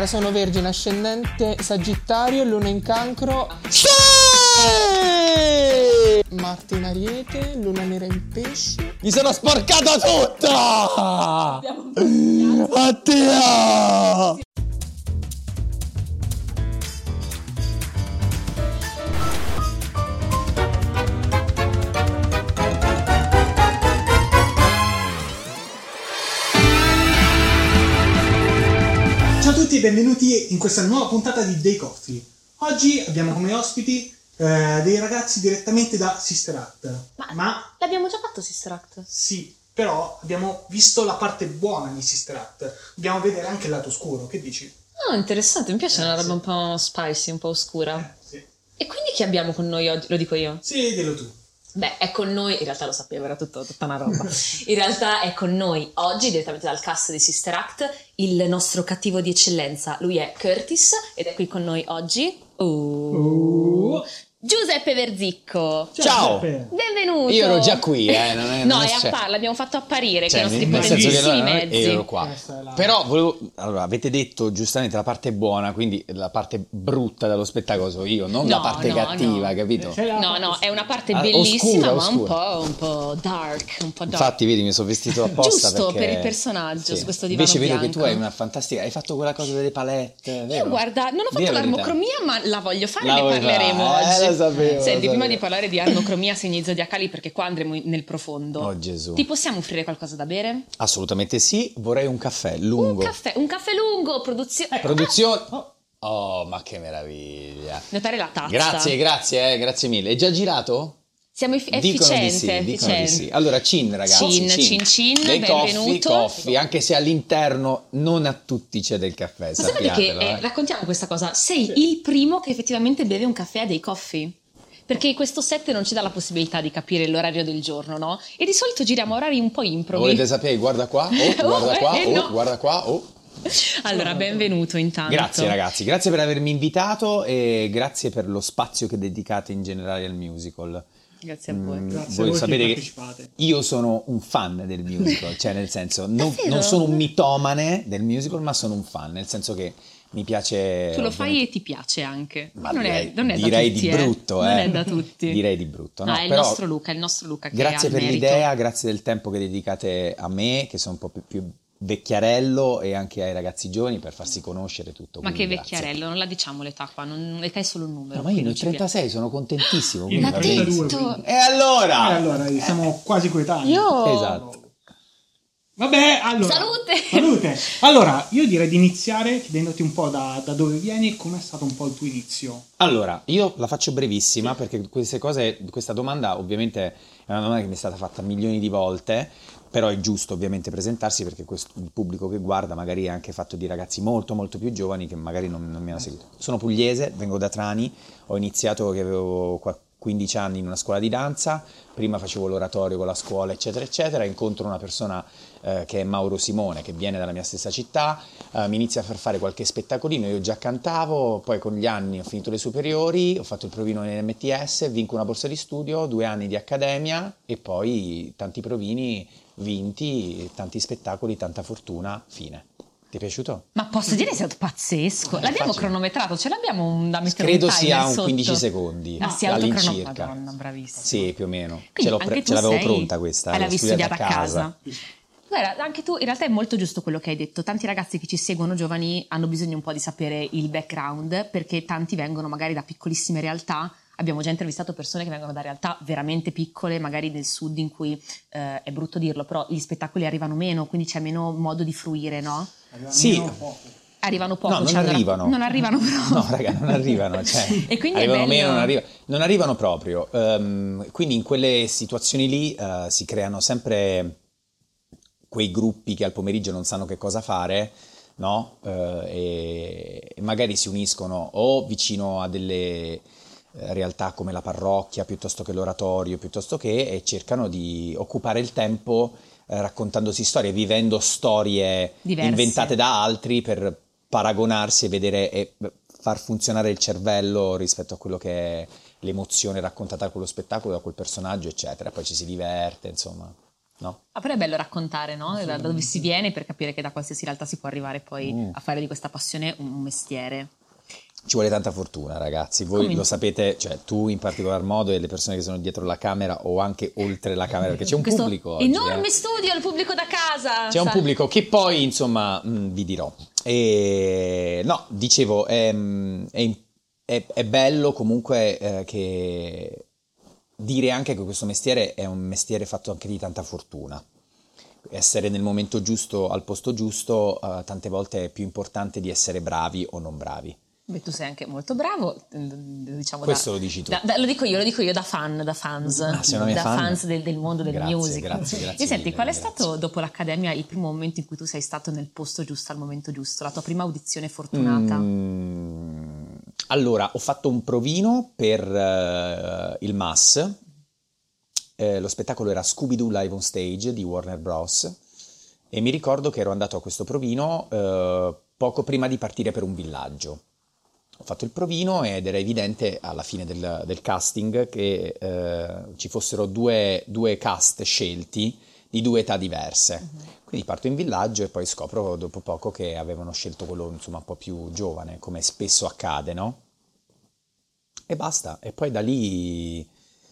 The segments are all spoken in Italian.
Allora, sono Vergine, ascendente Sagittario, Luna in Cancro. Sì! Marte in Ariete, Luna nera in Pesci. Mi sono sporcato tutto! Oddio! Ciao a tutti e benvenuti in questa nuova puntata di Day Coffee. Oggi abbiamo come ospiti dei ragazzi direttamente da Sister Act. Ma l'abbiamo già fatto Sister Act? sì, però abbiamo visto la parte buona di Sister Act. Dobbiamo vedere anche il lato oscuro, che dici? Ah, interessante, mi piace una roba un po' spicy, un po' oscura. Sì. E quindi chi abbiamo con noi oggi? Lo dico io? Sì, dillo tu. Beh, è con noi, in realtà lo sapevo, era tutta una roba. In realtà è con noi oggi, direttamente dal cast di Sister Act, il nostro cattivo di eccellenza. Lui è Curtis ed è qui con noi oggi. Giuseppe Verzicco. Ciao! Benvenuto. Io ero già qui, l'abbiamo fatto apparire cioè, con i nostri nel senso che potentissimi noi mezzi. ero qua. Però allora, avete detto giustamente la parte buona, quindi la parte brutta dello spettacolo sono io, non la parte cattiva, capito? No, è una parte bellissima, oscura. ma un po' dark, Infatti, vedi, mi sono vestito apposta giusto perché... per il personaggio, su questo divano Invece vedo bianco. che tu hai una fantastica... Hai fatto quella cosa delle palette, vero? Io guarda, non ho fatto Dì la verità. l'armocromia, ma la voglio fare, La ne vuoi parleremo fare? oggi. Lo sapevo, Senti, lo prima sapevo. di parlare di armocromia, segni zodiacali, perché qua andremo nel profondo. Oh Gesù. Ti possiamo offrire qualcosa da bere? Assolutamente sì, vorrei un caffè lungo. Un caffè lungo, produzione. Produzione... Oh, ma che meraviglia. Notare la tazza. Grazie mille. È già girato? Siamo Dicono di efficienti. sì. Allora, Cin, ragazzi. Cin, Dei benvenuto. coffee, anche se all'interno non a tutti c'è del caffè, Ma sapete sappiatelo. che, raccontiamo questa cosa, sei il primo che effettivamente beve un caffè a dei coffee? Perché questo set non ci dà la possibilità di capire l'orario del giorno, no? E di solito giriamo orari un po' improvi. Volete sapere? Guarda qua, No. guarda qua. Allora, benvenuto intanto. Grazie ragazzi, grazie per avermi invitato e grazie per lo spazio che dedicate in generale al musical. Grazie a voi. Grazie a Voi voi sapete che che partecipate. io sono un fan del musical, cioè nel senso non Davvero? sono un mitomane del musical, ma sono un fan, nel senso che mi piace... Tu lo ovviamente- fai e ti piace anche. Ma non direi, è da direi tutti, di brutto, Non è da tutti. Direi di brutto, no? No, è il Però nostro Luca che grazie ha il per merito. l'idea, grazie del tempo che dedicate a me, che sono un po' più vecchiarello, e anche ai ragazzi giovani per farsi conoscere tutto. Ma che quindi grazie. vecchiarello, non la diciamo l'età qua, l'età è solo un numero. No, ma io quindi ne ho ci piace. 36, sono contentissimo. Io quindi ne va ho benissimo. 32, detto. quindi. E allora? Allora, siamo quasi coetanei. Io... Esatto. Vabbè, allora. Salute! Allora, io direi di iniziare chiedendoti un po' da dove vieni e com'è stato un po' il tuo inizio. Allora, io la faccio brevissima perché questa domanda ovviamente è una domanda che mi è stata fatta milioni di volte, però è giusto ovviamente presentarsi perché il pubblico che guarda magari è anche fatto di ragazzi molto molto più giovani che magari non mi hanno seguito. Sono pugliese, vengo da Trani, ho iniziato che avevo 15 anni in una scuola di danza, prima facevo l'oratorio con la scuola eccetera eccetera, incontro una persona che è Mauro Simone, che viene dalla mia stessa città, mi inizia a far fare qualche spettacolino, io già cantavo, poi con gli anni ho finito le superiori, ho fatto il provino in MTS, vinco una borsa di studio, 2 anni di accademia e poi tanti provini vinti, tanti spettacoli, tanta fortuna, fine. Ti è piaciuto? Ma posso dire che è stato pazzesco. L'abbiamo facile. cronometrato, ce l'abbiamo da mettere Credo un timer sia un sotto. 15 secondi Si all'incirca. Madonna, bravissimo. Sì, più o meno. Quindi Ce anche tu l'avevo sei- pronta questa. l'avevi l'ho studiata studiata a casa. Guarda, anche tu, in realtà è molto giusto quello che hai detto. Tanti ragazzi che ci seguono, giovani, hanno bisogno un po' di sapere il background, perché tanti vengono magari da piccolissime realtà. Abbiamo già intervistato persone che vengono da realtà veramente piccole, magari del sud, in cui è brutto dirlo, però gli spettacoli arrivano meno, quindi c'è meno modo di fruire, no? Sì. Arrivano poco. No, non cioè, arrivano. Non arrivano però. No, raga, non arrivano. Cioè, E quindi è arrivano bello. meno, non arrivano proprio. Quindi in quelle situazioni lì si creano sempre quei gruppi che al pomeriggio non sanno che cosa fare, no? E magari si uniscono o vicino a delle realtà come la parrocchia, piuttosto che l'oratorio, piuttosto che, e cercano di occupare il tempo raccontandosi storie, vivendo storie Diverse. inventate da altri per paragonarsi e vedere e far funzionare il cervello rispetto a quello che è l'emozione raccontata da quello spettacolo, da quel personaggio, eccetera. Poi ci si diverte, insomma. no? Però è bello raccontare, no? Da dove si viene, per capire che da qualsiasi realtà si può arrivare poi a fare di questa passione un mestiere. Ci vuole tanta fortuna, ragazzi, voi Come? lo sapete, cioè tu in particolar modo e le persone che sono dietro la camera o anche oltre la camera, perché c'è un Questo pubblico oggi, enorme studio, il pubblico da casa. C'è un pubblico che poi, insomma, vi dirò. E, no, dicevo, è bello comunque che dire anche che questo mestiere è un mestiere fatto anche di tanta fortuna. Essere nel momento giusto, al posto giusto, tante volte è più importante di essere bravi o non bravi. Beh, tu sei anche molto bravo, diciamo. Questo lo dici tu. Lo dico io da fans, sei una mia fan? fans del mondo del Grazie, music. grazie E senti, mille, qual è grazie. stato dopo l'accademia il primo momento in cui tu sei stato nel posto giusto al momento giusto, la tua prima audizione fortunata? Allora, ho fatto un provino per il MAS. Lo spettacolo era Scooby-Doo Live on Stage di Warner Bros. E mi ricordo che ero andato a questo provino poco prima di partire per un villaggio. Ho fatto il provino ed era evidente alla fine del casting che ci fossero due cast scelti di 2 età diverse. Quindi parto in villaggio e poi scopro dopo poco che avevano scelto quello, insomma, un po' più giovane, come spesso accade, no? E basta. E poi da lì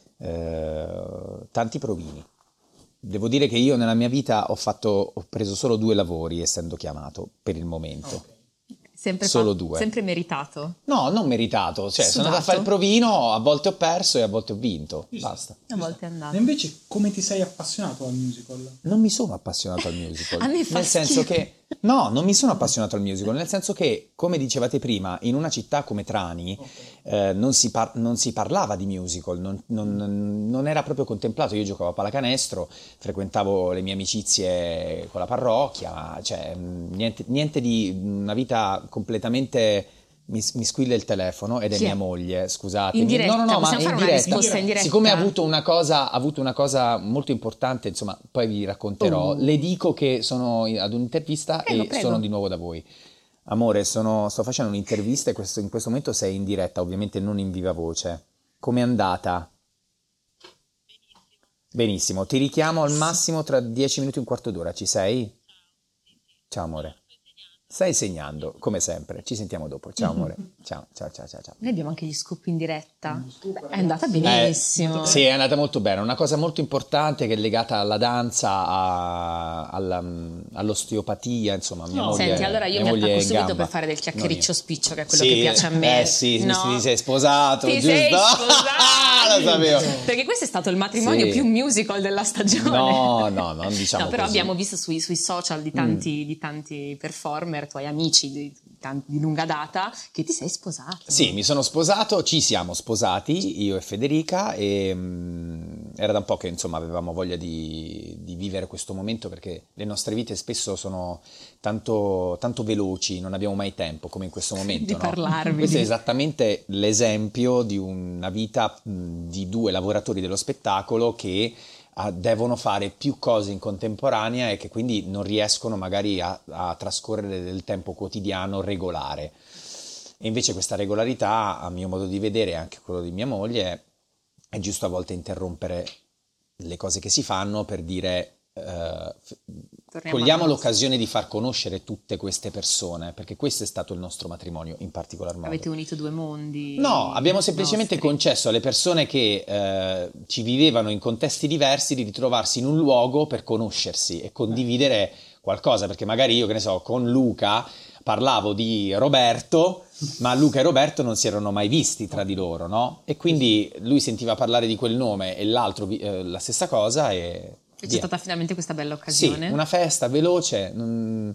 tanti provini. Devo dire che io nella mia vita ho preso solo 2 lavori, essendo chiamato, per il momento. Sempre Solo 2. Sempre meritato. No, non meritato, cioè sono andato a Sudato. fare il provino, a volte ho perso e a volte ho vinto, basta. A volte è E andato. invece come ti sei appassionato al musical? Non mi sono appassionato al musical. A me fa nel senso schifo. che no, non mi sono appassionato al musical, nel senso che, come dicevate prima, in una città come Trani non si parlava di musical, non era proprio contemplato. Io giocavo a pallacanestro, frequentavo le mie amicizie con la parrocchia, cioè niente di una vita completamente. Mi squilla il telefono ed è Chi è? mia moglie, scusate. In diretta, No, ma possiamo in fare una diretta. risposta in diretta? Siccome ha avuto una cosa molto importante, insomma, poi vi racconterò. Le dico che sono ad un'intervista Prego, e prego. sono di nuovo da voi. Amore, sto facendo un'intervista e in questo momento sei in diretta, ovviamente non in viva voce. Com'è andata? Benissimo, ti richiamo al massimo tra 10 minuti e un quarto d'ora, ci sei? Ciao amore. Stai segnando, come sempre. Ci sentiamo dopo. Ciao amore. Ciao. Noi abbiamo anche gli scoop in diretta. È andata benissimo. Sì, è andata molto bene. Una cosa molto importante che è legata alla danza, all'osteopatia, insomma. Mia moglie, Senti, allora io mia mi moglie è attacco in subito gamba. per fare del chiacchiericcio No, io. spiccio, che è quello che piace a me. Sì, No? ti sei sposato, Ti giusto? sei sposato. Lo sapevo. Perché questo è stato il matrimonio Sì. più musical della stagione. No, non diciamo No, però così. abbiamo visto sui social di tanti performer, tuoi amici di lunga data, che ti sei sposato. Sì, mi sono sposato, ci siamo sposati, io e Federica, e era da un po' che insomma avevamo voglia di vivere questo momento, perché le nostre vite spesso sono tanto veloci, non abbiamo mai tempo come in questo momento. Di no? parlarvi. Questo è esattamente l'esempio di una vita di 2 lavoratori dello spettacolo che devono fare più cose in contemporanea e che quindi non riescono magari a trascorrere del tempo quotidiano regolare. E invece questa regolarità, a mio modo di vedere, e anche quello di mia moglie, è giusto a volte interrompere le cose che si fanno per dire cogliamo l'occasione di far conoscere tutte queste persone, perché questo è stato il nostro matrimonio in particolar modo. Avete unito 2 mondi. No, abbiamo semplicemente nostri. concesso alle persone che ci vivevano in contesti diversi di ritrovarsi in un luogo per conoscersi e condividere qualcosa, perché magari io, che ne so, con Luca parlavo di Roberto, ma Luca e Roberto non si erano mai visti tra di loro, no? E quindi lui sentiva parlare di quel nome e l'altro la stessa cosa e E c'è via. stata finalmente questa bella Sì, occasione. una festa veloce, non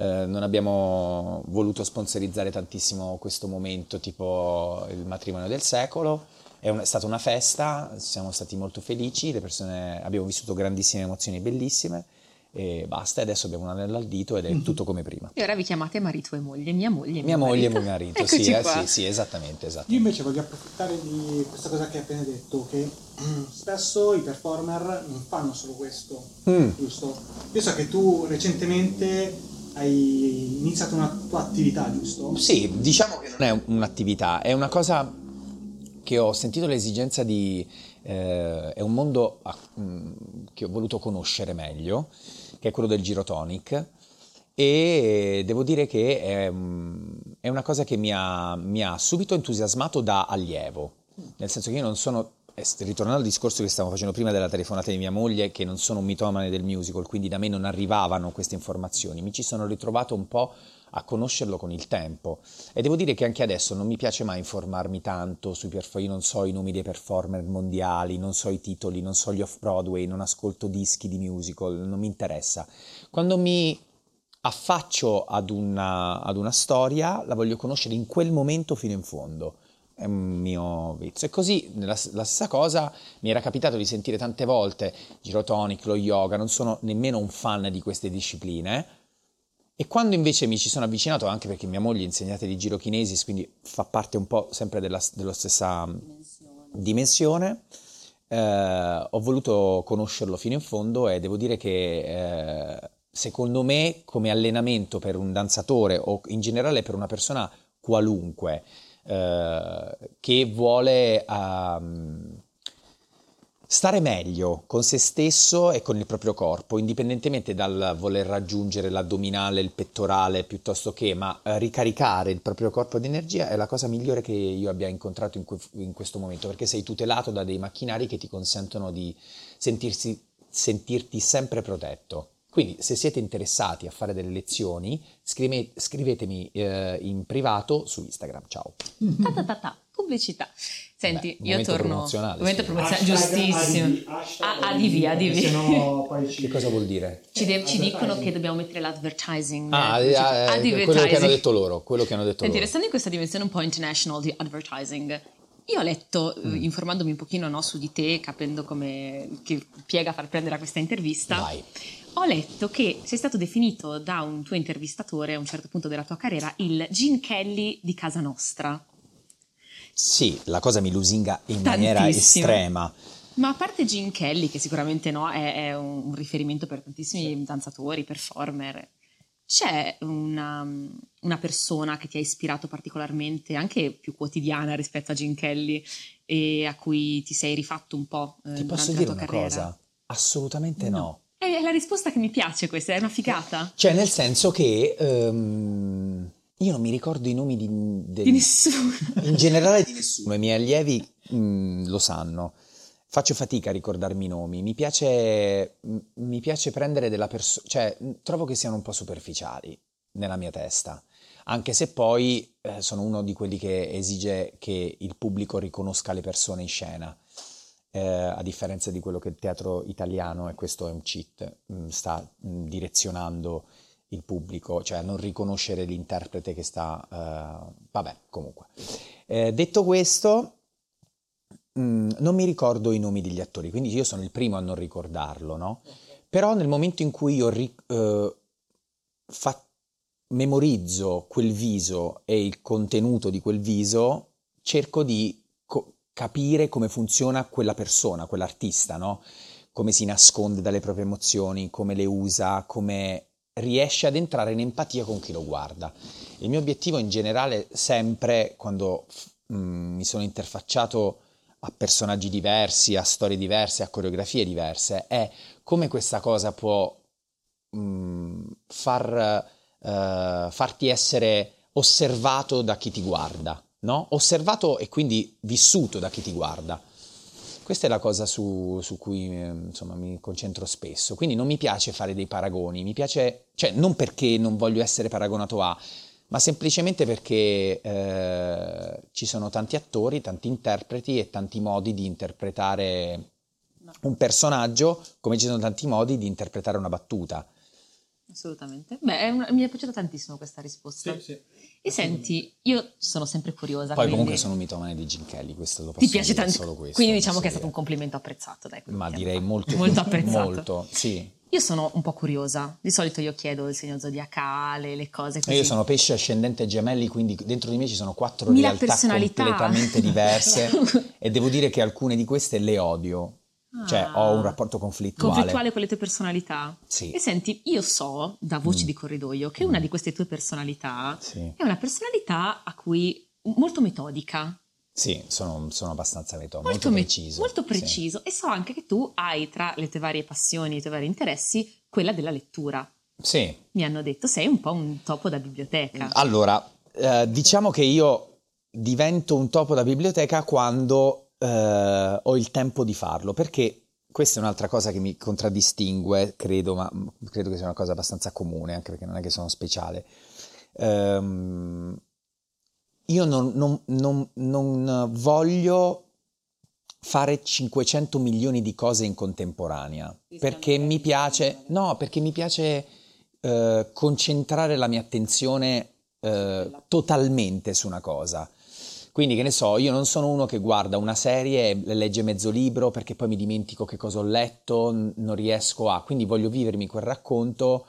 abbiamo voluto sponsorizzare tantissimo questo momento, tipo il matrimonio del secolo. È stata una festa, siamo stati molto felici, le persone, abbiamo vissuto grandissime emozioni bellissime e basta, e adesso abbiamo un anello al dito ed è tutto come prima. E ora vi chiamate marito e moglie, mia moglie e Mia moglie e mio marito, Eccoci sì, qua. sì, esattamente. Io invece voglio approfittare di questa cosa che hai appena detto, che spesso i performer non fanno solo questo, giusto? Io so che tu recentemente hai iniziato una tua attività, giusto? Sì, diciamo che non è un'attività, è una cosa che ho sentito l'esigenza di... è un mondo che ho voluto conoscere meglio, che è quello del Gyrotonic, e devo dire che è una cosa che mi ha subito entusiasmato da allievo, nel senso che io non sono... Ritornando al discorso che stavo facendo prima della telefonata di mia moglie, che non sono un mitomane del musical, quindi da me non arrivavano queste informazioni, mi ci sono ritrovato un po' a conoscerlo con il tempo, e devo dire che anche adesso non mi piace mai informarmi tanto io non so i nomi dei performer mondiali, non so i titoli, non so gli off-Broadway, non ascolto dischi di musical, non mi interessa. Quando mi affaccio ad una storia, la voglio conoscere in quel momento fino in fondo. È un mio vizio. E così la stessa cosa mi era capitato di sentire tante volte Gyrotonic, lo yoga, non sono nemmeno un fan di queste discipline, e quando invece mi ci sono avvicinato, anche perché mia moglie è insegnante di Gyrokinesis, quindi fa parte un po' sempre della stessa dimensione, ho voluto conoscerlo fino in fondo, e devo dire che secondo me come allenamento per un danzatore o in generale per una persona qualunque che vuole stare meglio con se stesso e con il proprio corpo, indipendentemente dal voler raggiungere l'addominale, il pettorale piuttosto che, ma ricaricare il proprio corpo di energia è la cosa migliore che io abbia incontrato in questo momento, perché sei tutelato da dei macchinari che ti consentono di sentirti sempre protetto. Quindi se siete interessati a fare delle lezioni, scrivetemi in privato su Instagram. Ciao. Pubblicità. Senti, Beh, io torno... Momento promozionale, giustissimo. Adivia. Che cosa vuol dire? Ci dicono che dobbiamo mettere l'advertising. Quello che hanno detto loro. Senti, restando in questa dimensione un po' international di advertising, io ho letto, informandomi un pochino, no, su di te, capendo che piega far prendere a questa intervista. Vai. Ho letto che sei stato definito da un tuo intervistatore a un certo punto della tua carriera il Gene Kelly di casa nostra. Sì, la cosa mi lusinga in maniera estrema. Ma a parte Gene Kelly, che sicuramente no, è un riferimento per tantissimi danzatori, performer, c'è una persona che ti ha ispirato particolarmente, anche più quotidiana rispetto a Gene Kelly, e a cui ti sei rifatto un po' Ti posso durante dire la tua una carriera? Cosa? Assolutamente no. È la risposta che mi piace, questa è una figata. Cioè, nel senso che io non mi ricordo i nomi di nessuno. In generale di nessuno. I miei allievi lo sanno. Faccio fatica a ricordarmi i nomi. Mi piace prendere della persona... Cioè, trovo che siano un po' superficiali nella mia testa. Anche se poi sono uno di quelli che esige che il pubblico riconosca le persone in scena. A differenza di quello che il teatro italiano, e questo è un cheat, sta direzionando il pubblico, cioè a non riconoscere l'interprete che sta... vabbè, comunque. Detto questo, non mi ricordo i nomi degli attori, quindi io sono il primo a non ricordarlo, no? Però nel momento in cui io memorizzo quel viso e il contenuto di quel viso, cerco di capire come funziona quella persona, quell'artista, no? Come si nasconde dalle proprie emozioni, come le usa, come riesce ad entrare in empatia con chi lo guarda. Il mio obiettivo in generale, sempre quando mi sono interfacciato a personaggi diversi, a storie diverse, a coreografie diverse, è come questa cosa può farti essere osservato da chi ti guarda. No? Osservato e quindi vissuto da chi ti guarda. Questa è la cosa su cui insomma mi concentro spesso. Quindi non mi piace fare dei paragoni, mi piace, cioè non perché non voglio essere paragonato a, ma semplicemente perché ci sono tanti attori, tanti interpreti e tanti modi di interpretare un personaggio, come ci sono tanti modi di interpretare una battuta. Assolutamente. Beh, mi è piaciuta tantissimo questa risposta. Sì. E senti, io sono sempre curiosa. Poi comunque sono un mitomane di Gene Kelly, questo lo posso ti piace dire, tanto. Solo questo. Quindi diciamo che è stato un complimento apprezzato. Dai, ma direi molto apprezzato. Molto, sì. Io sono un po' curiosa. Di solito io chiedo il segno zodiacale, le cose così. Io sono pesce ascendente gemelli, quindi dentro di me ci sono 4 realtà completamente diverse e devo dire che alcune di queste le odio. Cioè ho un rapporto conflittuale con le tue personalità. Sì. E senti, io so da voci di corridoio che una di queste tue personalità è una personalità a cui molto metodica. Sì, sono abbastanza molto Molto preciso. Molto Sì. preciso. E so anche che tu hai tra le tue varie passioni, i tuoi vari interessi, quella della lettura. Sì. Mi hanno detto, sei un po' un topo da biblioteca. Allora, diciamo che io divento un topo da biblioteca quando ho il tempo di farlo, perché questa è un'altra cosa che mi contraddistingue, credo, ma credo che sia una cosa abbastanza comune, anche perché non è che sono speciale. Io non voglio fare 500 milioni di cose in contemporanea, perché mi piace, concentrare la mia attenzione totalmente su una cosa. Quindi, che ne so, io non sono uno che guarda una serie e legge mezzo libro perché poi mi dimentico che cosa ho letto, non riesco a... Quindi voglio vivermi quel racconto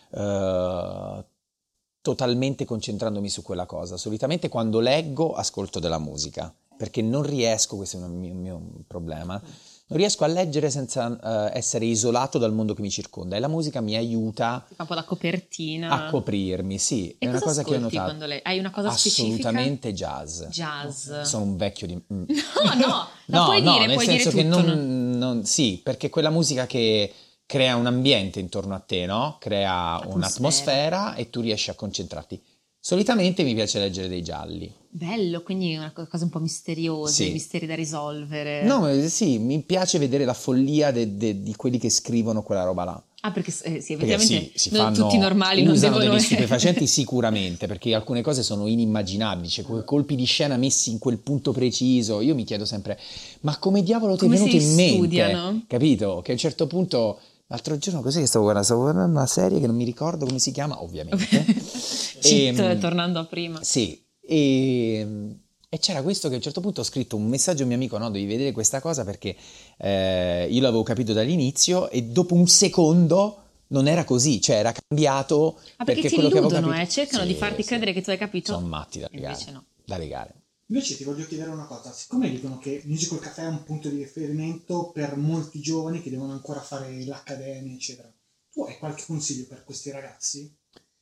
totalmente concentrandomi su quella cosa. Solitamente quando leggo ascolto della musica, perché non riesco, questo è un mio problema, non riesco a leggere senza essere isolato dal mondo che mi circonda, e la musica mi aiuta Ti fa un po' da copertina. a coprirmi, sì. E È una cosa che ho notato. Quando hai una cosa specifica? Assolutamente jazz. Jazz. Sono un vecchio di... No, puoi dire nel tutto. senso che sì, perché quella musica che crea un ambiente intorno a te, no? Crea un'atmosfera e tu riesci a concentrarti. Solitamente mi piace leggere dei gialli. Bello, quindi una cosa un po' misteriosa, Sì. misteri da risolvere. No, sì, mi piace vedere la follia di quelli che scrivono quella roba là. Ah, perché sì, Perché effettivamente si non fanno, tutti normali non usano devono degli stupefacenti sicuramente, perché alcune cose sono inimmaginabili, cioè quei colpi di scena messi in quel punto preciso. Io mi chiedo sempre, ma come diavolo ti è venuto in mente? Studiano? Capito? Che a un certo punto, l'altro giorno così che stavo guardando una serie che non mi ricordo come si chiama, ovviamente. Tornando a prima. Sì, e c'era questo che a un certo punto ho scritto un messaggio a un mio amico, no, devi vedere questa cosa perché io l'avevo capito dall'inizio e dopo un secondo non era così, cioè era cambiato. Perché ti quello che avevo illudono, capito... cercano di Sì, farti sì. credere che tu hai capito. Sono matti da legare. Invece no. Da legare. Invece ti voglio chiedere una cosa, siccome dicono che Musical Café è un punto di riferimento per molti giovani che devono ancora fare l'accademia, eccetera, tu hai qualche consiglio per questi ragazzi?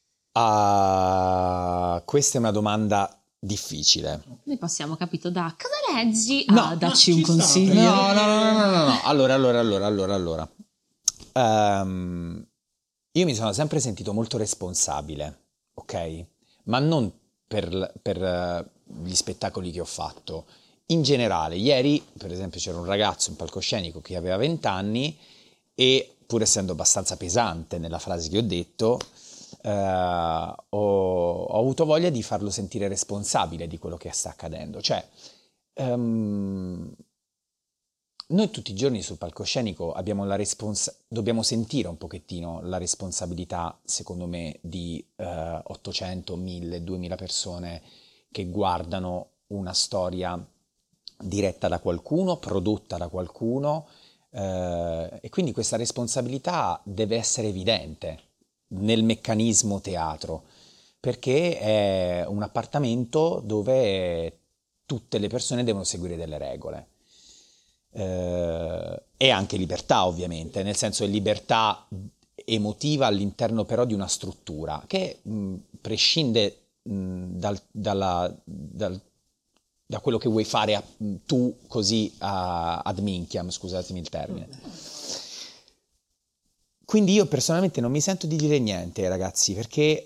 Questa è una domanda difficile. Noi passiamo, capito, da cosa leggi No, a dacci no, un ci sta, consiglio. No. Allora. Io mi sono sempre sentito molto responsabile, ok? Ma non per gli spettacoli che ho fatto. In generale, ieri, per esempio, c'era un ragazzo in palcoscenico che aveva 20 anni e, pur essendo abbastanza pesante nella frase che ho detto, ho avuto voglia di farlo sentire responsabile di quello che sta accadendo. Cioè, noi tutti i giorni sul palcoscenico abbiamo dobbiamo sentire un pochettino la responsabilità, secondo me, di 800, 1000, 2000 persone che guardano una storia diretta da qualcuno, prodotta da qualcuno, e quindi questa responsabilità deve essere evidente nel meccanismo teatro, perché è un appartamento dove tutte le persone devono seguire delle regole. E anche libertà, ovviamente, nel senso è libertà emotiva all'interno però di una struttura che prescinde da quello che vuoi fare tu così ad minchiam, scusatemi il termine. Quindi io personalmente non mi sento di dire niente, ragazzi, perché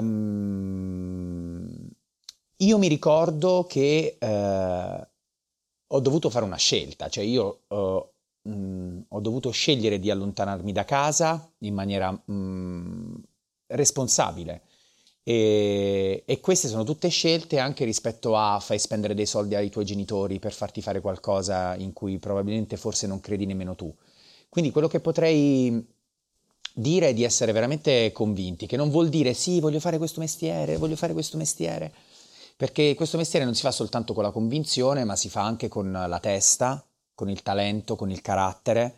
io mi ricordo che ho dovuto fare una scelta, cioè io ho dovuto scegliere di allontanarmi da casa in maniera responsabile. E queste sono tutte scelte anche rispetto a fai spendere dei soldi ai tuoi genitori per farti fare qualcosa in cui probabilmente forse non credi nemmeno tu. Quindi quello che potrei dire è di essere veramente convinti, che non vuol dire sì, voglio fare questo mestiere, perché questo mestiere non si fa soltanto con la convinzione, ma si fa anche con la testa, con il talento, con il carattere,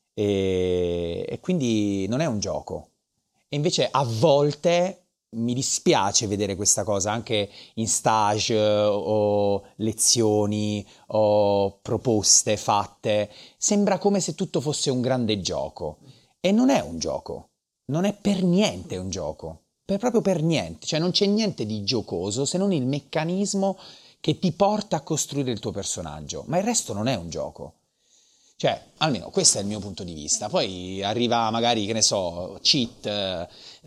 e quindi non è un gioco. E invece a volte mi dispiace vedere questa cosa anche in stage o lezioni o proposte fatte. Sembra come se tutto fosse un grande gioco. E non è un gioco, non è per niente un gioco, proprio per niente, cioè non c'è niente di giocoso se non il meccanismo che ti porta a costruire il tuo personaggio, ma il resto non è un gioco. Cioè, almeno questo è il mio punto di vista. Poi arriva magari, che ne so, cheat,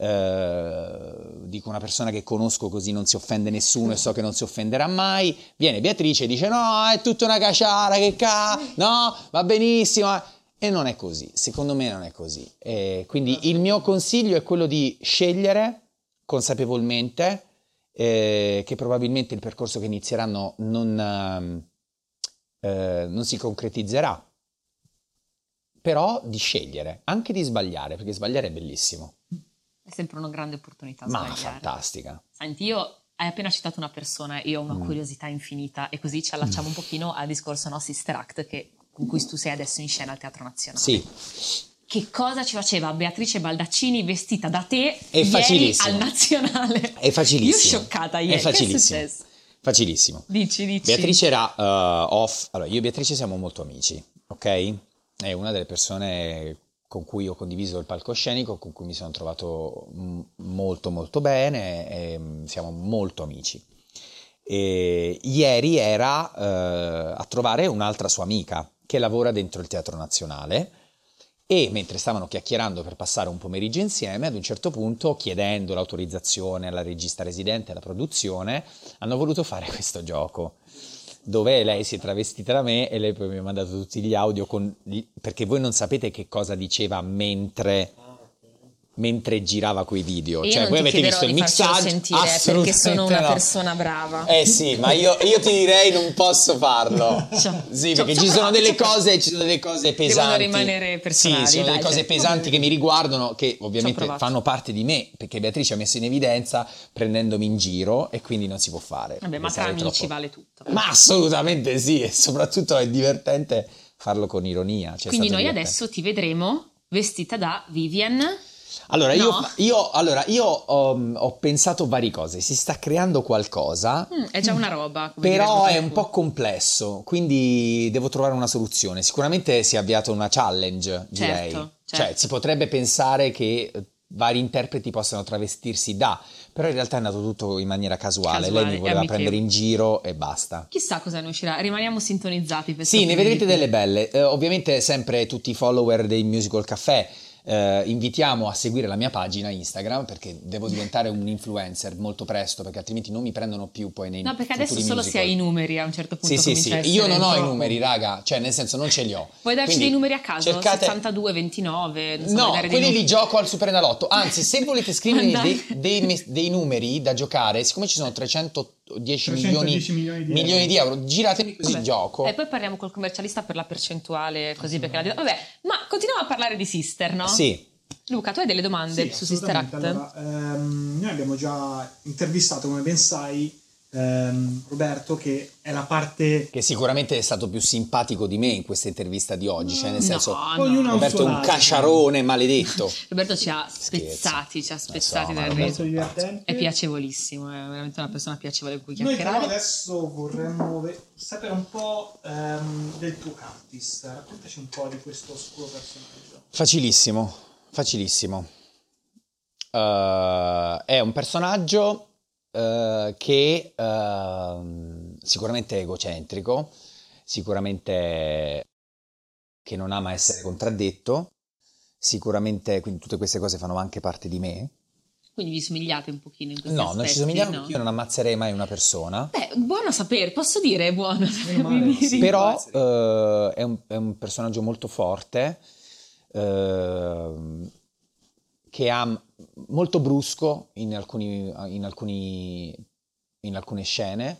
dico una persona che conosco così non si offende nessuno e so che non si offenderà mai, viene Beatrice e dice no, è tutta una caciara, no, va benissimo. E non è così, secondo me non è così. Quindi il mio consiglio è quello di scegliere consapevolmente, che probabilmente il percorso che inizieranno non si concretizzerà, però di scegliere, anche di sbagliare, perché sbagliare è bellissimo. È sempre una grande opportunità Ma sbagliare. fantastica. Senti, hai appena citato una persona, io ho una curiosità infinita e così ci allacciamo un pochino al discorso Sister Act con cui tu sei adesso in scena al Teatro Nazionale. Sì. Che cosa ci faceva Beatrice Baldaccini vestita da te È ieri facilissimo. al Nazionale? È facilissimo. Io scioccata ieri. È facilissimo. Che è successo? Facilissimo. Dici. Beatrice era off. Allora, io e Beatrice siamo molto amici, ok? È una delle persone con cui ho condiviso il palcoscenico, con cui mi sono trovato molto molto bene, e siamo molto amici. E ieri era a trovare un'altra sua amica che lavora dentro il Teatro Nazionale, e mentre stavano chiacchierando per passare un pomeriggio insieme, ad un certo punto, chiedendo l'autorizzazione alla regista residente, alla produzione, hanno voluto fare questo gioco, dove lei si è travestita da me e lei poi mi ha mandato tutti gli audio perché voi non sapete che cosa diceva mentre girava quei video. E cioè, voi avete visto il mixaggio, sentire perché sono una persona brava. Sì, ma io ti direi non posso farlo. Sì, perché ci sono delle cose pesanti. Devono rimanere personali. Sì, ci sono delle cose pesanti che mi riguardano, che ovviamente fanno parte di me, perché Beatrice ha messo in evidenza prendendomi in giro, e quindi non si può fare. Vabbè, ma tra amici vale tutto. Ma assolutamente sì, e soprattutto è divertente farlo con ironia. Quindi noi adesso ti vedremo vestita da Vivian. Allora, io ho pensato varie cose, si sta creando qualcosa. È già una roba. Però è un po' complesso, quindi devo trovare una soluzione. Sicuramente si è avviata una challenge, direi. Certo. Cioè, si potrebbe pensare che vari interpreti possano travestirsi però in realtà è andato tutto in maniera casuale. Lei mi voleva prendere in giro e basta. Chissà cosa ne uscirà, rimaniamo sintonizzati. Sì, ne vedrete delle belle. Ovviamente sempre tutti i follower dei Musical Café. Invitiamo a seguire la mia pagina Instagram, perché devo diventare un influencer molto presto, perché altrimenti non mi prendono più poi nei perché adesso futuri solo musical. se hai i numeri a un certo punto. Sì, io non ho i numeri, raga, cioè nel senso non ce li ho. Puoi darci Quindi dei numeri a caso? cercate... 62, 29? No, quelli li gioco al Superenalotto. Anzi, se volete scrivermi dei numeri da giocare, siccome ci sono 310 milioni di euro, giratemi così gioco. E poi parliamo col commercialista per la percentuale, così perché vabbè, ma continuiamo a parlare di Sister, no? Sì. Luca, tu hai delle domande su Sister Act? Allora, noi abbiamo già intervistato, come ben sai, Roberto, che è la parte che sicuramente è stato più simpatico di me in questa intervista di oggi, cioè nel senso Roberto è un cacciarone maledetto. Roberto ci ha spezzati dal Roberto divertente. È piacevolissimo, è veramente una persona piacevole con cui Noi chiacchierare. però adesso vorremmo sapere un po' del tuo Curtis. Raccontaci un po' di questo oscuro personaggio. Facilissimo. È un personaggio che sicuramente è egocentrico, sicuramente che non ama essere contraddetto, sicuramente, quindi tutte queste cose fanno anche parte di me. Quindi vi somigliate un pochino in questi No, aspetti? non ci somigliamo, no? Io non ammazzerei mai una persona. Beh, buono a sapere, posso dire, è buono. Sì, però è un personaggio molto forte, che ha molto brusco in alcune scene,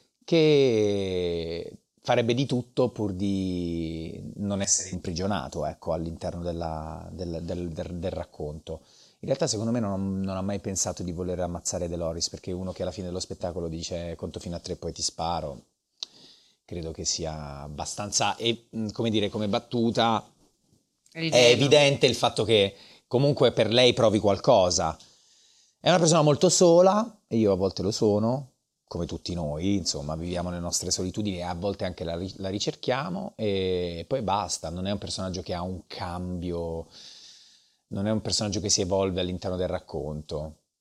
che farebbe di tutto pur di non essere imprigionato, ecco, all'interno del racconto. In realtà secondo me non ha mai pensato di voler ammazzare De Loris, perché uno che alla fine dello spettacolo dice conto fino a 3 poi ti sparo, credo che sia abbastanza, come dire, come battuta è evidente il fatto che comunque per lei provi qualcosa. È una persona molto sola, e io a volte lo sono, come tutti noi, insomma, viviamo le nostre solitudini e a volte anche la ricerchiamo, e poi basta. Non è un personaggio che ha un cambio, non è un personaggio che si evolve all'interno del racconto.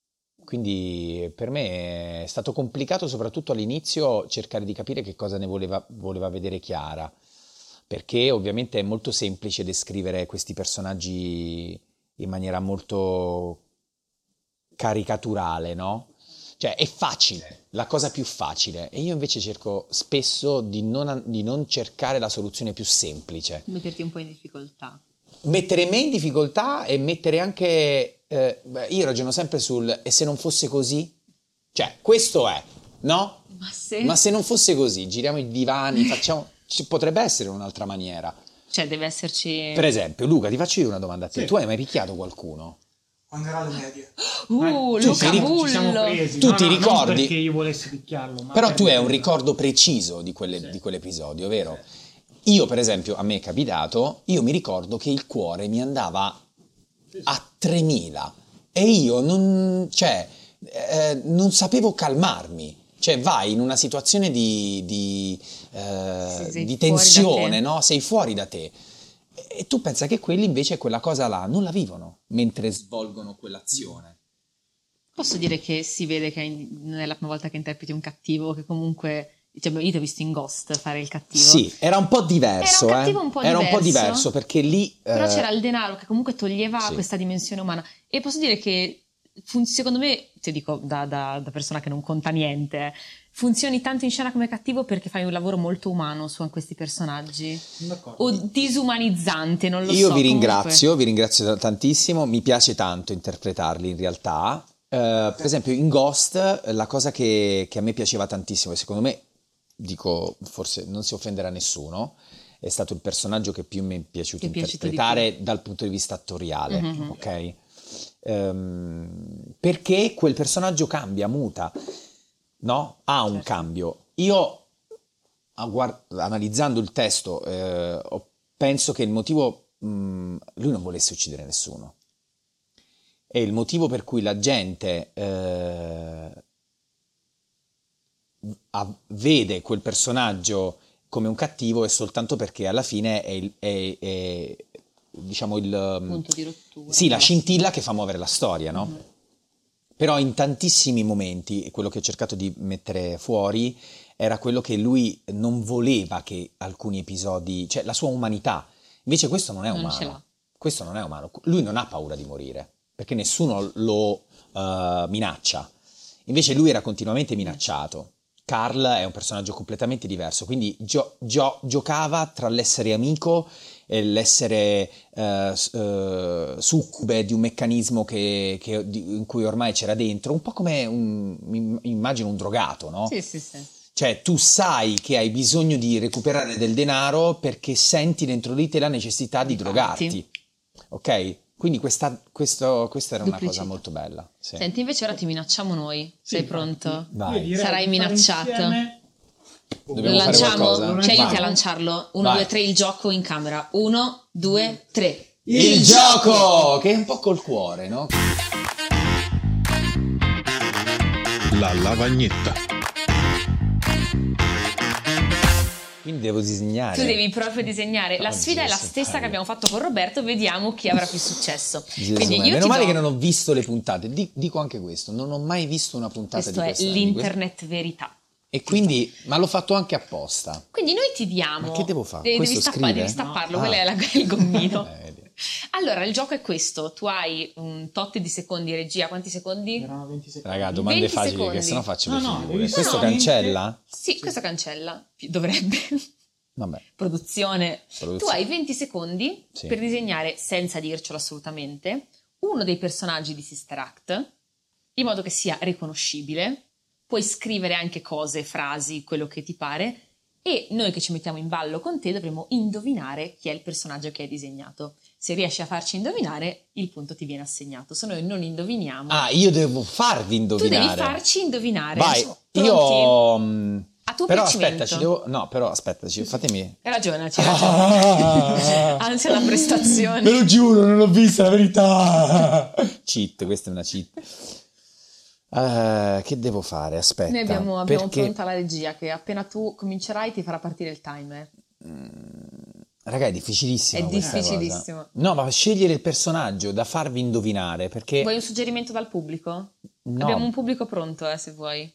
Quindi per me è stato complicato soprattutto all'inizio cercare di capire che cosa ne voleva vedere Chiara, perché ovviamente è molto semplice descrivere questi personaggi in maniera molto caricaturale, no? Cioè è facile, la cosa più facile, e io invece cerco spesso di non cercare la soluzione più semplice. Metterti un po' in difficoltà. Mettere me in difficoltà e mettere anche... io ragiono sempre sul e se non fosse così? Cioè, questo è, no? Ma se non fosse così, giriamo i divani, ci potrebbe essere un'altra maniera. Cioè, deve esserci... Per esempio, Luca, ti faccio io una domanda a te. Sì. Tu hai mai picchiato qualcuno? Quando era alle medie. Luca Ci siamo Bullo! presi. Tu ti Non ricordi? perché io volessi picchiarlo. Ma Però per tu hai un me- ricordo preciso di quell'episodio, vero? Io, per esempio, a me è capitato, io mi ricordo che il cuore mi andava a 3000 e io non sapevo calmarmi. Cioè vai in una situazione di sei fuori tensione, da te. no? Sei fuori da te. E tu pensa che quelli invece quella cosa là non la vivono mentre svolgono quell'azione. Posso dire che si vede che non è la prima volta che interpreti un cattivo, che comunque... Cioè, io ti ho visto in Ghost fare il cattivo. Sì, era un po' diverso. Era un cattivo un po' Era un po' diverso. diverso perché lì... Però c'era il denaro che comunque toglieva sì. questa dimensione umana. E posso dire che secondo me, ti dico da persona che non conta niente, funzioni tanto in scena come cattivo perché fai un lavoro molto umano su questi personaggi. D'accordo. O disumanizzante, non lo so. Io vi comunque. ringrazio tantissimo, mi piace tanto interpretarli in realtà. Per esempio in Ghost la cosa che a me piaceva tantissimo e secondo me, dico, forse non si offenderà nessuno, è stato il personaggio che più mi è piaciuto Ti è piaciuto di interpretare dal punto di vista attoriale, Mhm. ok? Perché quel personaggio cambia, muta, no? Ha un cambio. Io, analizzando il testo, penso che il motivo, lui non volesse uccidere nessuno. E il motivo per cui la gente vede quel personaggio come un cattivo è soltanto perché alla fine è, diciamo il Punto di rottura. sì, la scintilla che fa muovere la storia, no? Però in tantissimi momenti, e quello che ho cercato di mettere fuori era quello che lui non voleva che alcuni episodi, cioè la sua umanità. Invece questo non è Non ce l'ha. umano. Questo non è umano. Lui non ha paura di morire, perché nessuno lo minaccia. Invece lui era continuamente minacciato. Carl è un personaggio completamente diverso, quindi giocava tra l'essere amico e l'essere succube di un meccanismo in cui ormai c'era dentro, un po' come immagino un drogato, no? Sì, sì, sì. Cioè tu sai che hai bisogno di recuperare del denaro perché senti dentro di te la necessità di drogarti, ok? Quindi questa era una cosa Duplicità. molto bella. Sì. Senti, invece ora ti minacciamo noi. Sì, Sei infatti. pronto? Vai. Io direi Sarai di fare minacciato. insieme- Dobbiamo Lo fare lanciamo? qualcosa? Ci aiuti Vai. a lanciarlo? 1, Vai. 2, 3, il gioco in camera. 1, 2, 3. Il gioco! Che è un po' col cuore, no? La lavagnetta. Quindi devo disegnare. Tu devi proprio disegnare. La Oh, sfida è la Gesù, stessa dai. che abbiamo fatto con Roberto, vediamo chi avrà più successo. Gesù, Quindi io meno ti male do... che non ho visto le puntate. Dico anche questo, non ho mai visto una puntata Questo di è questa. l'internet verità. E quindi, ma l'ho fatto anche apposta. Quindi noi ti diamo... Ma che devo fare? Devi Questo scrive? devi stapparlo, No. quello è il gommino. Vedi. Allora, il gioco è questo. Tu hai un tot di secondi, regia, quanti secondi? Erano 20 secondi. Raga, domande 20 facili secondi. che sennò faccio No, le no, figure. devi Questo solamente- cancella? Sì, questo cancella. Dovrebbe. Vabbè. Produzione. Produzione. Tu hai 20 secondi Sì. per disegnare, senza dircelo assolutamente, uno dei personaggi di Sister Act, in modo che sia riconoscibile. Puoi scrivere anche cose, frasi, quello che ti pare, e noi che ci mettiamo in ballo con te dovremo indovinare chi è il personaggio che hai disegnato. Se riesci a farci indovinare, il punto ti viene assegnato. Se noi non indoviniamo, Ah, io devo farvi tu indovinare. devi farci indovinare. Vai, Pronti? io... A tuo però piacimento. aspetta, No, però aspetta, fatemi... Hai ragione, c'hai ragione. Anzi, è una prestazione. lo giuro, non l'ho vista, la verità. Cheat, questa è una cheat. Che devo fare? Aspetta. Noi abbiamo perché... pronta la regia che appena tu comincerai ti farà partire il timer. Raga, è difficilissimo. È questa difficilissimo. cosa. No, ma scegliere il personaggio da farvi indovinare, perché... Vuoi un suggerimento dal pubblico? No. Abbiamo un pubblico pronto, se vuoi.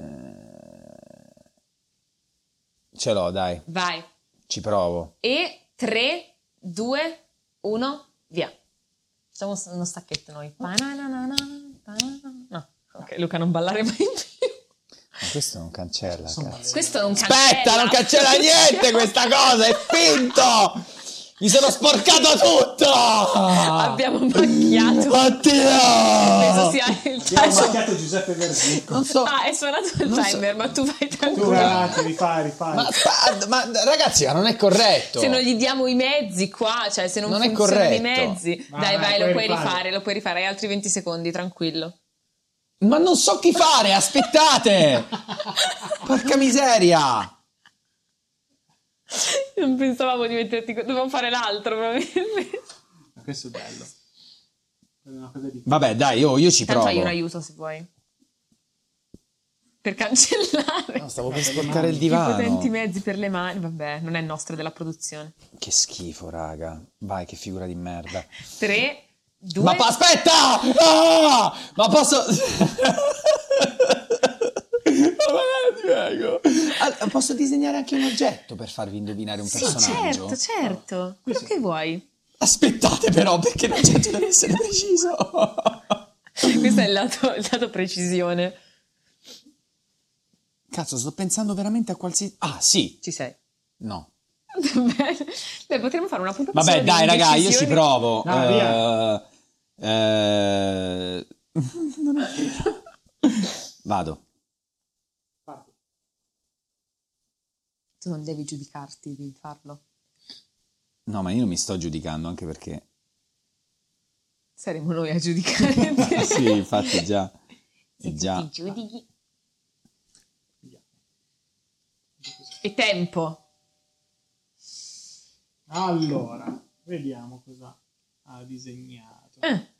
Ce l'ho, dai. Vai. Ci provo. E 3, 2, 1, via. Facciamo uno stacchetto noi. Pananana, pananana. No, ok, Luca, non ballare mai più. Ma questo non cancella, cazzo. Questo non cancella. Aspetta, non cancella niente questa cosa, è finto! Mi sono sporcato tutto! Abbiamo macchiato. Oddio! Penso sia il Abbiamo timer. macchiato Giuseppe Verzico. Non so. Ah, è suonato il timer, ma tu vai Tu tranquillo. ragazzi, rifai. Ma ragazzi, ma non è corretto. Se non gli diamo i mezzi qua, cioè se non Non è funzionano i corretto. mezzi. Vai, Dai, lo puoi rifare. rifare, hai altri 20 secondi, tranquillo. Ma non so chi fare, aspettate! Porca miseria! Non pensavamo di metterti. Dovevamo fare l'altro, probabilmente. Ma questo è bello. È una cosa di... Vabbè, dai, io ci Tanto provo. hai un aiuto se vuoi. Per cancellare. No, stavo per sporcare il I divano. potenti mezzi per le mani. Vabbè, non è nostro, è della produzione. Che schifo, raga. Vai, che figura di merda. 3, 2. Ma aspetta! Ah! Ma posso... Vabbè, ti prego. Posso disegnare anche un oggetto per farvi indovinare un Sì, personaggio? certo. Quello che vuoi. Aspettate però, perché l'oggetto deve essere preciso. Questo è il lato precisione. Cazzo, sto pensando veramente a qualsiasi... Ah, sì. Ci sei. No. Beh, potremmo fare una puntata Vabbè, solo di dai, raga, io ci indecisioni. provo. Dai, via. Non è vero. Vado. Parti. Tu non devi giudicarti di farlo. No, ma io non mi sto giudicando, anche perché... Saremo noi a giudicare. Sì, infatti già. Se Già. tu ti giudichi. E tempo. Allora, vediamo cosa ha disegnato.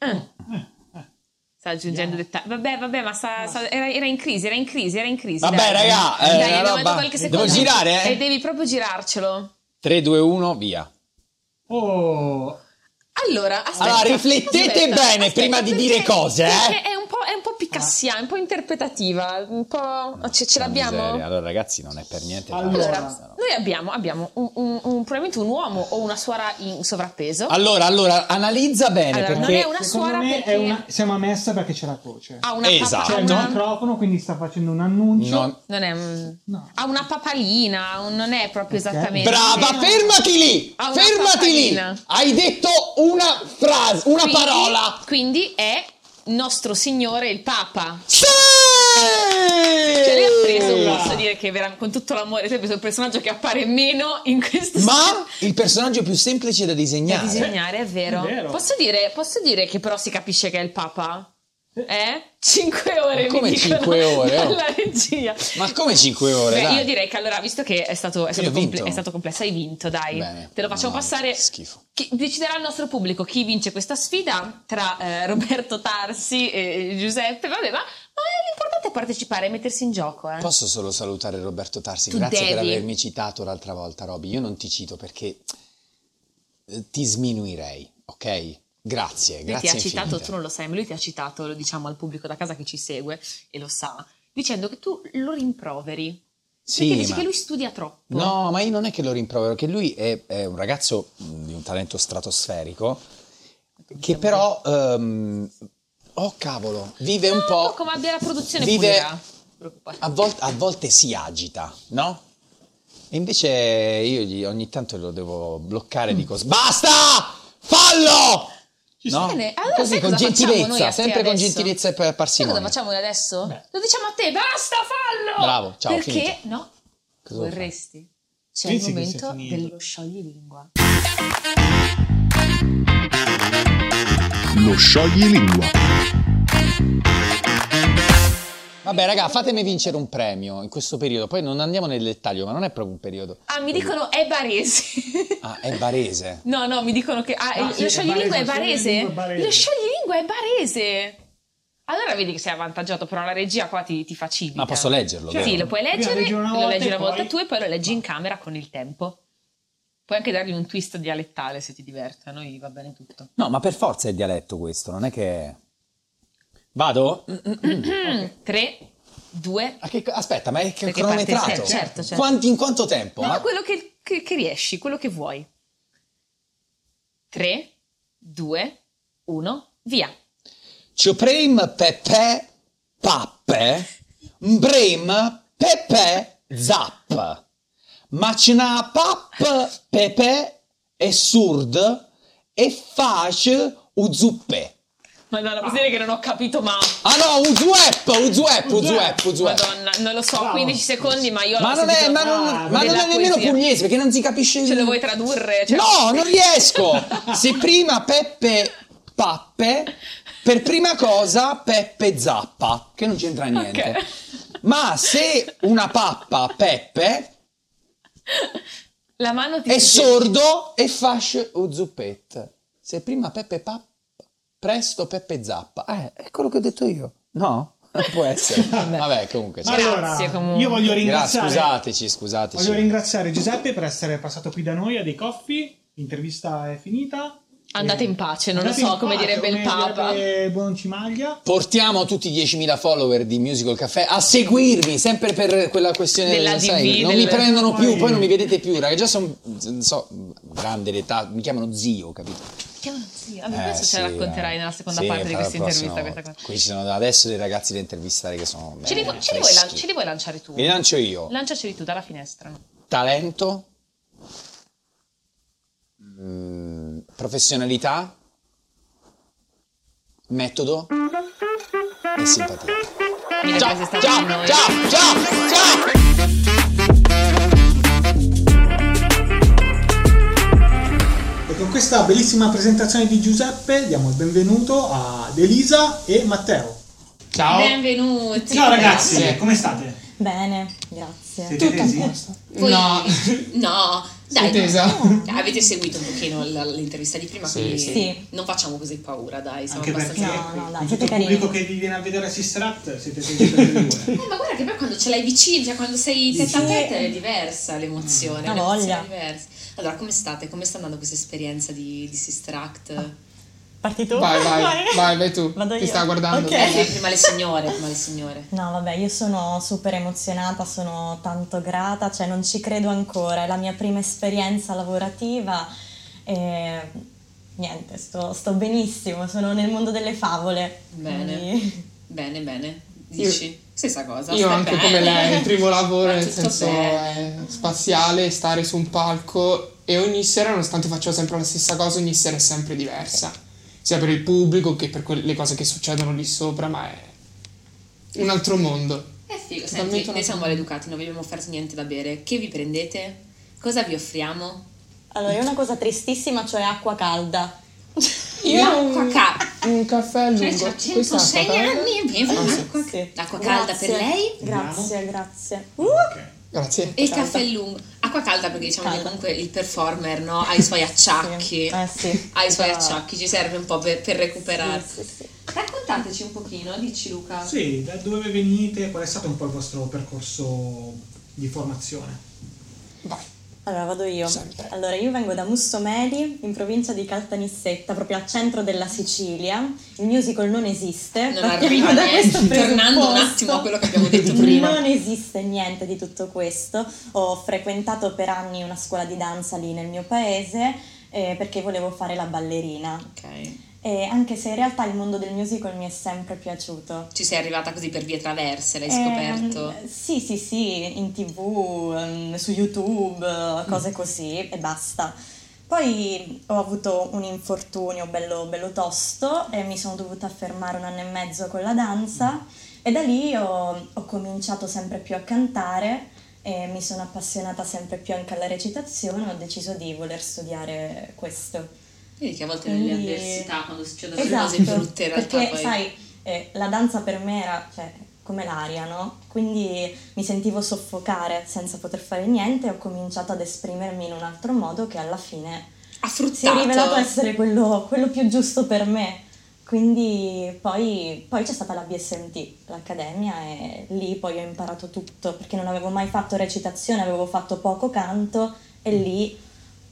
Sta aggiungendo dettagli. Vabbè, ma era in crisi. Vabbè, dai. raga, Dai, una abbiamo roba- qualche Devo secondo. girare, E devi proprio girarcelo. 3, 2, 1, via. Oh, Allora, aspetta. Allora, riflettete bene prima di dire cose, perché è un po' picassia, è un po' interpretativa, un po'... Ce l'abbiamo? Miseria. Allora, ragazzi, non è per niente Allora. facile. Noi abbiamo probabilmente un uomo o una suora in sovrappeso. Allora, analizza bene, Allora, non perché... è una secondo suora me perché è una... siamo a messa perché c'è la voce. ha una Esatto. C'è il una- microfono, quindi sta facendo un annuncio. Non- non è No. ha una papalina, non è proprio Ok. esattamente. Brava, fermati lì! Ha una Fermati lì! papalina. Hai detto una frase, una parola. Quindi è nostro signore il Papa. Sì! Cioè, lei ha preso, posso dire che con tutto l'amore, tu hai preso il personaggio che appare meno in questo Ma il personaggio più semplice da da disegnare. disegnare, è vero. È vero. Posso dire che però si capisce che è il Papa? 5 ore Ma come mi dicono 5 ore? Oh. dalla regia. Ma come 5 ore? Beh, dai? io direi che allora, visto che è stato Quindi ho vinto. complesso, hai vinto, dai. Bene. Te lo facciamo No, passare. schifo. Deciderà il nostro pubblico chi vince questa sfida tra Roberto Tarsi e Giuseppe. Vabbè, ma l'importante è partecipare e mettersi in gioco. Posso solo salutare Roberto Tarsi? Tu Grazie per devi. avermi citato l'altra volta, Roby. Io non ti cito perché ti sminuirei, ok? Grazie, Lui ti grazie ha citato, infinite. tu non lo sai, ma lui ti ha citato, lo diciamo al pubblico da casa che ci segue e lo sa, dicendo che tu lo rimproveri. Sì, perché dici ma- che lui studia troppo. No, ma io non è che lo rimprovero, che lui è un ragazzo di un talento stratosferico, che però, oh cavolo, vive un po'... come abbia la produzione vive- pulita. Preoccupati. A volte si agita, no? E invece io ogni tanto lo devo bloccare, dico basta! Fallo! No? Bene, allora Così sai con cosa facciamo noi gentilezza, a te sempre con adesso? gentilezza e Sai cosa parsimonia. facciamo noi adesso? Beh. Lo diciamo a te, basta, fallo! Bravo, ciao, Perché, finito. no, Cosa devo vorresti. C'è Pensi il che sia momento finito? dello scioglilingua. Lo scioglilingua. Vabbè, raga, fatemi vincere un premio in questo periodo. Poi non andiamo nel dettaglio, ma non è proprio un periodo. Ah, mi dicono è barese. Ah, è barese. No, mi dicono che sì, lo scioglilingua è è barese, barese. lo scioglilingua è barese. Lo scioglilingua è barese. Allora vedi che sei avvantaggiato, però la regia qua ti facilita. Ma posso leggerlo, Certo. Sì, vero? lo puoi Prima leggere, leggi una lo volta leggi e una volta poi- tu e poi lo leggi in camera con il tempo. Puoi anche dargli un twist dialettale se ti diverte, a noi va bene tutto. No, ma per forza è dialetto questo, non è che... Vado? 3, 2. Aspetta, ma è che Perché cronometrato? parte- certo. In quanto tempo? No, quello che riesci, quello che vuoi. 3, 2, 1, via. Ci prem pepe pappe, mbrem pepe zap. Ma ce n'ha pap pepe e surd e face uzuppe. Madonna, posso dire che non ho capito, ma... Ah no, uzuep. Madonna, non lo so, Bravo. 15 secondi, ma io Ma non è, ma non della è nemmeno poesia. pugliese, perché non si capisce. Ce lo vuoi tradurre? Cioè... No, non riesco. Se prima Peppe Pappe, per prima cosa Peppe Zappa, che non c'entra niente. Ok. Ma se una pappa Peppe La mano ti è si- sordo e fasce o zuppet. Se prima Peppe Pappa, presto Peppe Zappa. È quello che ho detto io. No? Può essere. Vabbè, comunque. Ma Grazie, allora, comunque. io voglio ringraziare. Scusateci. Voglio ringraziare Giuseppe per essere passato qui da noi a dei coffee. L'intervista è finita. Andate in pace, non lo Andate so in come pace, direbbe il Papa. direbbe Buon Cimaglia. Portiamo tutti i 10.000 follower di Musical Caffè a seguirmi, sempre per quella questione Della sai, DV, non mi prendono più, Poi- poi non mi vedete più, raga, già sono, non so, grande l'età, mi chiamano zio, capito? Chiamano zio. Adesso ce la racconterai nella seconda Sì, parte di farò questa la prossima intervista. volta. Questa cosa. Qui ci sono adesso dei ragazzi da intervistare che sono Ce li vuoi lanciare tu? Li lancio io. Lanciaceli tu dalla finestra. Talento, professionalità, metodo e simpatia. Mille Ciao, cose state con noi. ciao! E con questa bellissima presentazione di Giuseppe diamo il benvenuto ad Elisa e Matteo. Ciao. Benvenuti. Ciao ragazzi, Grazie. come state? Bene, grazie. Siete tesi? Voi- No. No, Sei dai. tesa? Avete seguito un pochino l'intervista di prima, quindi Sì. non facciamo così paura, dai. Siamo Anche perché abbastanza... No, dai, con siete tutto il pubblico carini. che vi viene a vedere a Sister Act siete tesi per le due. Ma guarda che poi quando ce l'hai vicino, cioè quando sei tête a tête è diversa l'emozione. Ha l'emozione voglia. è diversa. Allora, come state? Come sta andando questa esperienza di Sister Act? Parti tu? Vai tu. Vado Ti io. sta guardando. Ok. Prima le signore. No, vabbè, io sono super emozionata, sono tanto grata, cioè non ci credo ancora, è la mia prima esperienza lavorativa e niente, sto benissimo, sono nel mondo delle favole. Bene. quindi- Bene. Dici? Stessa cosa. Io stai anche bene. come lei, il primo lavoro Va nel tutto senso bene. è spaziale, stare su un palco e ogni sera, nonostante faccio sempre la stessa cosa, ogni sera è sempre diversa. Sia per il pubblico che per le cose che succedono lì sopra, ma è un altro mondo. È figo. Totalmente Senti, una noi siamo cosa. maleducati, non vi abbiamo offerto niente da bere. Che vi prendete? Cosa vi offriamo? Allora, è una cosa tristissima, cioè acqua calda. L'acqua Un caffè Cioè, lungo. c'ha Questa 106 è anni e bevo Ah, sì. l'acqua. Sì. L'acqua calda per lei? Grazie. Ok. Grazie. E il Calda. caffè lungo. Acqua calda perché diciamo che Calda. comunque il performer, no, ha i suoi acciacchi. Sì. Ha i suoi Ah. acciacchi, ci serve un po' per recuperare. Sì. Raccontateci un pochino, dici Luca. Sì, da dove venite? Qual è stato un po' il vostro percorso di formazione? Vai. Allora vado io. Sempre. Allora io vengo da Mussomeli, in provincia di Caltanissetta, proprio al centro della Sicilia. Il musical non esiste. Non partiamo arriva da niente. questo Tornando un presupposto. attimo a quello che abbiamo detto prima. Non esiste niente di tutto questo. Ho frequentato per anni una scuola di danza lì nel mio paese perché volevo fare la ballerina. Ok. E anche se in realtà il mondo del musical mi è sempre piaciuto. Ci sei arrivata così per vie traverse, l'hai scoperto? Sì, in TV, su YouTube, cose così e basta. Poi ho avuto un infortunio bello tosto e mi sono dovuta fermare 1 anno e mezzo con la danza e da lì ho cominciato sempre più a cantare e mi sono appassionata sempre più anche alla recitazione e ho deciso di voler studiare questo. Vedi che a volte nelle Quindi- avversità, quando succedono le cose brutte, in realtà perché poi... sai, la danza per me era come l'aria, no? Quindi mi sentivo soffocare senza poter fare niente e ho cominciato ad esprimermi in un altro modo che alla fine Ha si è fruttato. rivelato essere quello più giusto per me. Quindi poi c'è stata la BSMT, l'accademia, e lì poi ho imparato tutto, perché non avevo mai fatto recitazione, avevo fatto poco canto e lì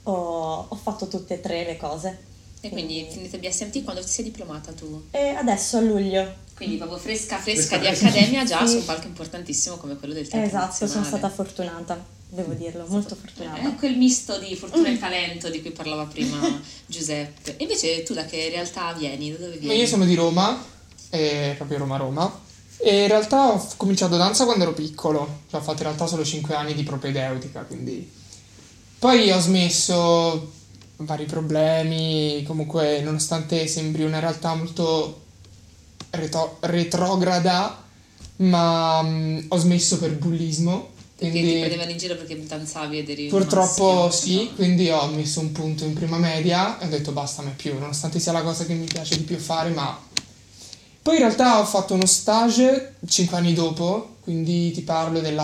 ho fatto tutte e 3 le cose. E quindi finite BSMT quando ti sei diplomata tu? E adesso a luglio. Quindi proprio fresca di accademia già su un palco importantissimo come quello del Teatro Esatto, sono Nazionale. stata fortunata, devo dirlo, molto fortunata. È quel misto di fortuna e talento di cui parlava prima Giuseppe. E invece tu da che realtà vieni? Da dove Ma vieni? io sono di Roma, proprio Roma. E in realtà ho cominciato danza quando ero piccolo. Cioè, ho fatto in realtà solo 5 anni di propedeutica, quindi... Poi ho smesso, vari problemi, comunque nonostante sembri una realtà molto retrograda, ma ho smesso per bullismo. Perché ti Quindi prendevano in giro perché danzavi ed eri un purtroppo maschio, sì, no? quindi ho messo un punto in prima media e ho detto basta, mai più, nonostante sia la cosa che mi piace di più fare, ma... Poi in realtà ho fatto uno stage 5 anni dopo, quindi ti parlo della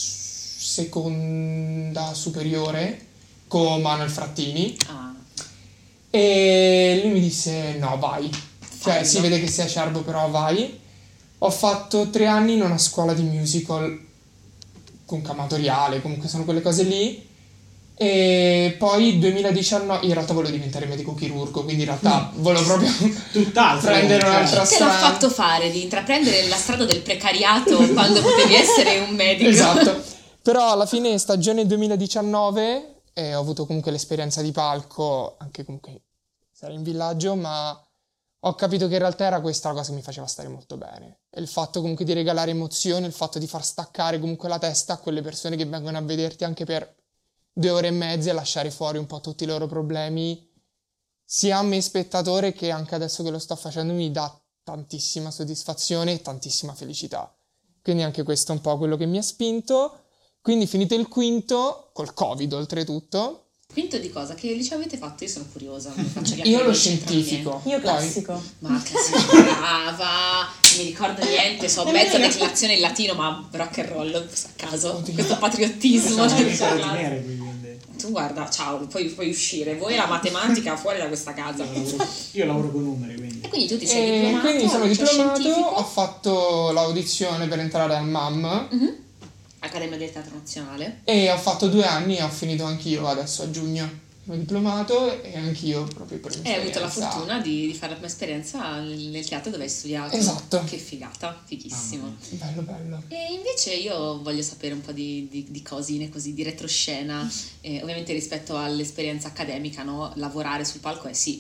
seconda superiore con Manuel Frattini, Ah, e lui mi disse no, vai, cioè Fallo. si vede che sei acerbo, però vai. Ho fatto 3 anni in una scuola di musical con amatoriale, comunque sono quelle cose lì. E poi 2019 in realtà volevo diventare medico chirurgo, quindi in realtà volevo proprio Tutt'altro. prendere cioè. un'altra te l'ha strada. fatto fare di intraprendere la strada del precariato quando potevi essere un medico. Esatto. Però alla fine stagione 2019 ho avuto comunque l'esperienza di palco, anche comunque stare in villaggio, ma ho capito che in realtà era questa la cosa che mi faceva stare molto bene. E il fatto comunque di regalare emozioni, il fatto di far staccare comunque la testa a quelle persone che vengono a vederti anche per 2 ore e mezza e lasciare fuori un po' tutti i loro problemi, sia a me spettatore che anche adesso che lo sto facendo mi dà tantissima soddisfazione e tantissima felicità. Quindi anche questo è un po' quello che mi ha spinto. Quindi finito il quinto, col Covid oltretutto, Quinto di cosa? Che liceo avete fatto? Io sono curiosa. mi faccio gli io lo academici tra i miei. scientifico. Io Poi- classico. Ma classico, brava, non mi ricordo niente, so mezza declinazione in latino, ma rock and roll a caso, Oddio. questo patriottismo. Sono del di classe. nere, quindi. Tu guarda, ciao, puoi uscire, voi e la matematica fuori da questa casa. Io lavoro con numeri, quindi. E quindi tu ti sei E diplomato, quindi sono al liceo diplomato, scientifico, ho fatto l'audizione per entrare al MAM Accademia del Teatro Nazionale. e ho fatto 2 anni e ho finito anch'io adesso a giugno. Sono diplomato e anch'io proprio per E hai avuto la esperienza. fortuna di fare la prima esperienza nel teatro dove hai studiato. Esatto. Che figata, fighissimo. Bello, bello. E invece io voglio sapere un po' di cosine così, di retroscena. Ovviamente rispetto all'esperienza accademica, no? Lavorare sul palco è sì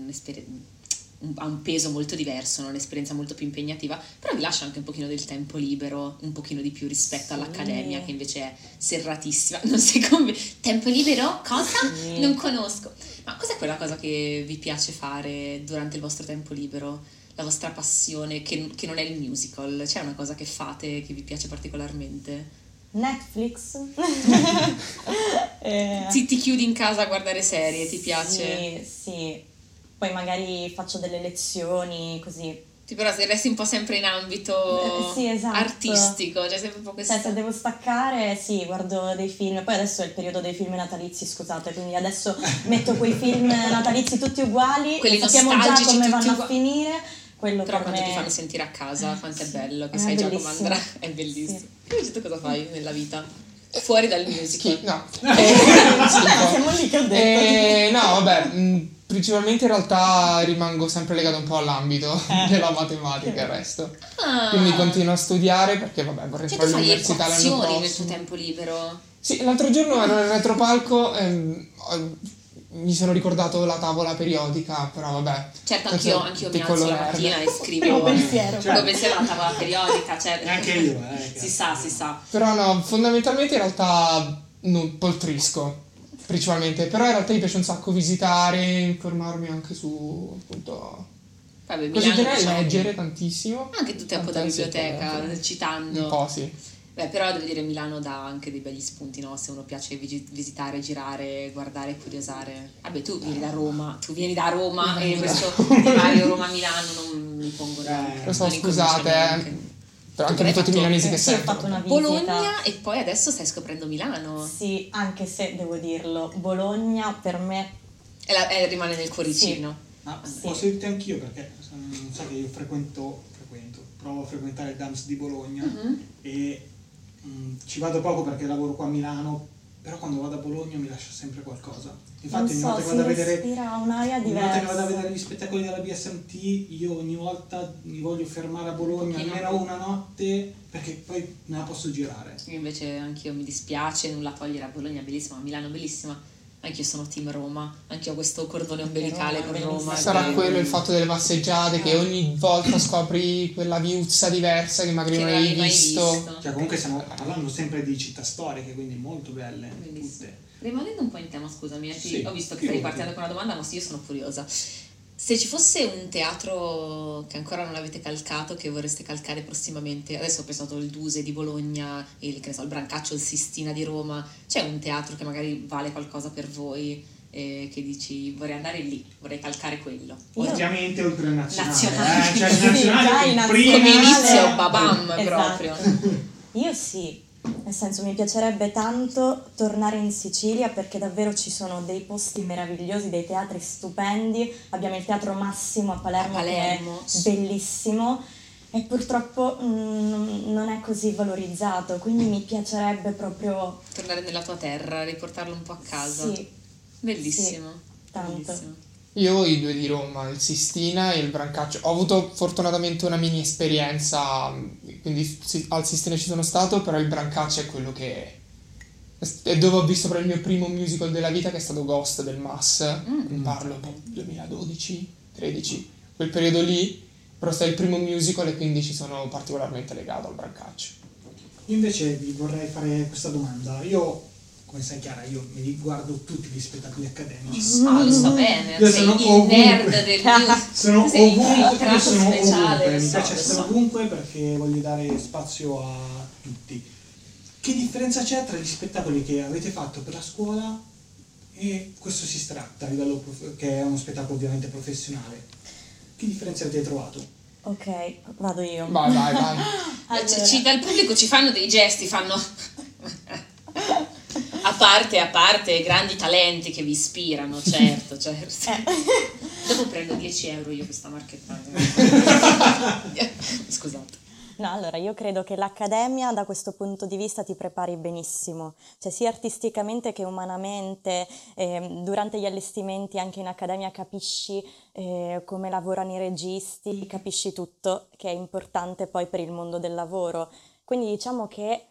ha un peso molto diverso, no? Un'esperienza molto più impegnativa, però vi lascia anche un pochino del tempo libero, un pochino di più rispetto all'accademia che invece è serratissima. Non sei tempo libero? Cosa? Sì. Non conosco. Ma cos'è quella cosa che vi piace fare durante il vostro tempo libero? La vostra passione che non è il musical? C'è una cosa che fate che vi piace particolarmente? Netflix. Ti chiudi in casa a guardare serie, ti piace? Sì. Poi magari faccio delle lezioni, così. Però se resti un po' sempre in ambito Sì, esatto. artistico, cioè sempre un po' questo. Cioè, se devo staccare, sì, guardo dei film. Poi adesso è il periodo dei film natalizi, scusate, quindi adesso metto quei film natalizi tutti uguali, Quelli sappiamo già nostalgici, come tutti vanno a uguali. finire. Quello Però per quando me... ti fanno sentire a casa, quanto è bello, che È sai già come bellissimo. andrà, è bellissimo. Sì. E invece tu cosa fai nella vita? Fuori dal musical? No. Siamo lì che ho detto. No, vabbè, principalmente in realtà rimango sempre legato un po' all'ambito della matematica e il resto. Ah, Quindi continuo a studiare perché, vabbè, vorrei cioè tu fare fai l'università l'anno equazioni nel tuo prossimo. tempo libero? Sì, l'altro giorno ero nel retropalco mi sono ricordato la tavola periodica, però vabbè. Certo, questo è anch'io un mi alzo piccolo la nerd. mattina e scrivo Primo pensiero. primo pensiero alla tavola periodica, cioè, Anche io, si sa. Però no, fondamentalmente in realtà non poltrisco, principalmente. Però in realtà mi piace un sacco visitare, informarmi anche su, appunto... Vabbè, Così in Milano, generale diciamo, leggere tantissimo. anche tu tempo da Sì, biblioteca, citando. un po' sì. Beh, però devo dire Milano dà anche dei begli spunti, no? Se uno piace visitare, girare, guardare, curiosare. Vabbè, tu vieni da Roma e questo divario Roma-Milano non mi pongo da... Lo so, non incomincio scusate, neanche. però Tu anche l'hai per tutti i fatto- milanesi che Sì, ho sentono. fatto una visita. Bologna e poi adesso stai scoprendo Milano. Sì, anche se devo dirlo, Bologna per me Rimane nel cuoricino. Ma Sì. posso dirti anch'io perché non so che io provo a frequentare il Dams di Bologna e ci vado poco perché lavoro qua a Milano, però quando vado a Bologna mi lascia sempre qualcosa. Infatti Non so, si respira un'aria ogni volta che vado a diversa. vedere gli spettacoli della BSMT, io ogni volta mi voglio fermare a Bologna almeno una notte, perché poi me la posso girare. Io invece anch'io mi dispiace, nulla togliere a Bologna, bellissima, a Milano bellissima. Anch'io sono team Roma, anch'io ho questo cordone ombelicale con Roma. Sarà quello il fatto delle passeggiate, che ogni volta scopri quella viuzza diversa che magari Che non non avevi avevi mai visto. Cioè comunque stiamo parlando sempre di città storiche, quindi molto belle Bellissimo. tutte. Rimanendo un po' in tema, scusami, Sì, ho visto che sì, stai sì. partendo con una domanda, ma sì, io sono curiosa. Se ci fosse un teatro che ancora non avete calcato, che vorreste calcare prossimamente, adesso ho pensato il Duse di Bologna, che ne so, il Brancaccio, il Sistina di Roma, c'è un teatro che magari vale qualcosa per voi, che dici vorrei andare lì, vorrei calcare quello? Ovviamente oltre al nazionale. Nazionale. Cioè il Sì, nazionale già è in il nazionale. primo Come inizio, Esatto. babam proprio. Io sì, nel senso mi piacerebbe tanto tornare in Sicilia perché davvero ci sono dei posti meravigliosi, dei teatri stupendi. Abbiamo il Teatro Massimo a Palermo, Palermo, che è bellissimo e purtroppo non è così valorizzato, quindi mi piacerebbe proprio... Tornare nella tua terra, riportarlo un po' a casa. Sì, Bellissimo. sì, tanto. Bellissimo. Io ho i due di Roma, il Sistina e il Brancaccio. Ho avuto fortunatamente una mini esperienza, quindi al Sistina ci sono stato, però il Brancaccio è quello che... è dove ho visto proprio il mio primo musical della vita, che è stato Ghost del MAS. Parlo un po' 2012, 13, quel periodo lì, però è stato il primo musical e quindi ci sono particolarmente legato al Brancaccio. Io invece vi vorrei fare questa domanda. Io, come sai Chiara, io me li guardo tutti gli spettacoli accademici. Ah, lo so bene, Io sei sono il ovunque. nerd del news. Sono Tu sei ovunque, il io tratto sono speciale, ovunque, lo mi so, piace lo essere so. ovunque perché voglio dare spazio a tutti. Che differenza c'è tra gli spettacoli che avete fatto per la scuola e questo Sister Act a livello che è uno spettacolo ovviamente professionale? Che differenza avete trovato? Ok, vado io. Vai. Allora. Dal pubblico ci fanno dei gesti, fanno... a parte grandi talenti che vi ispirano, certo. Dopo prendo 10 euro io questa marchettata. Scusate. No, allora io credo che l'accademia da questo punto di vista ti prepari benissimo, cioè sia artisticamente che umanamente, durante gli allestimenti anche in accademia capisci come lavorano i registi, capisci tutto che è importante poi per il mondo del lavoro, quindi diciamo che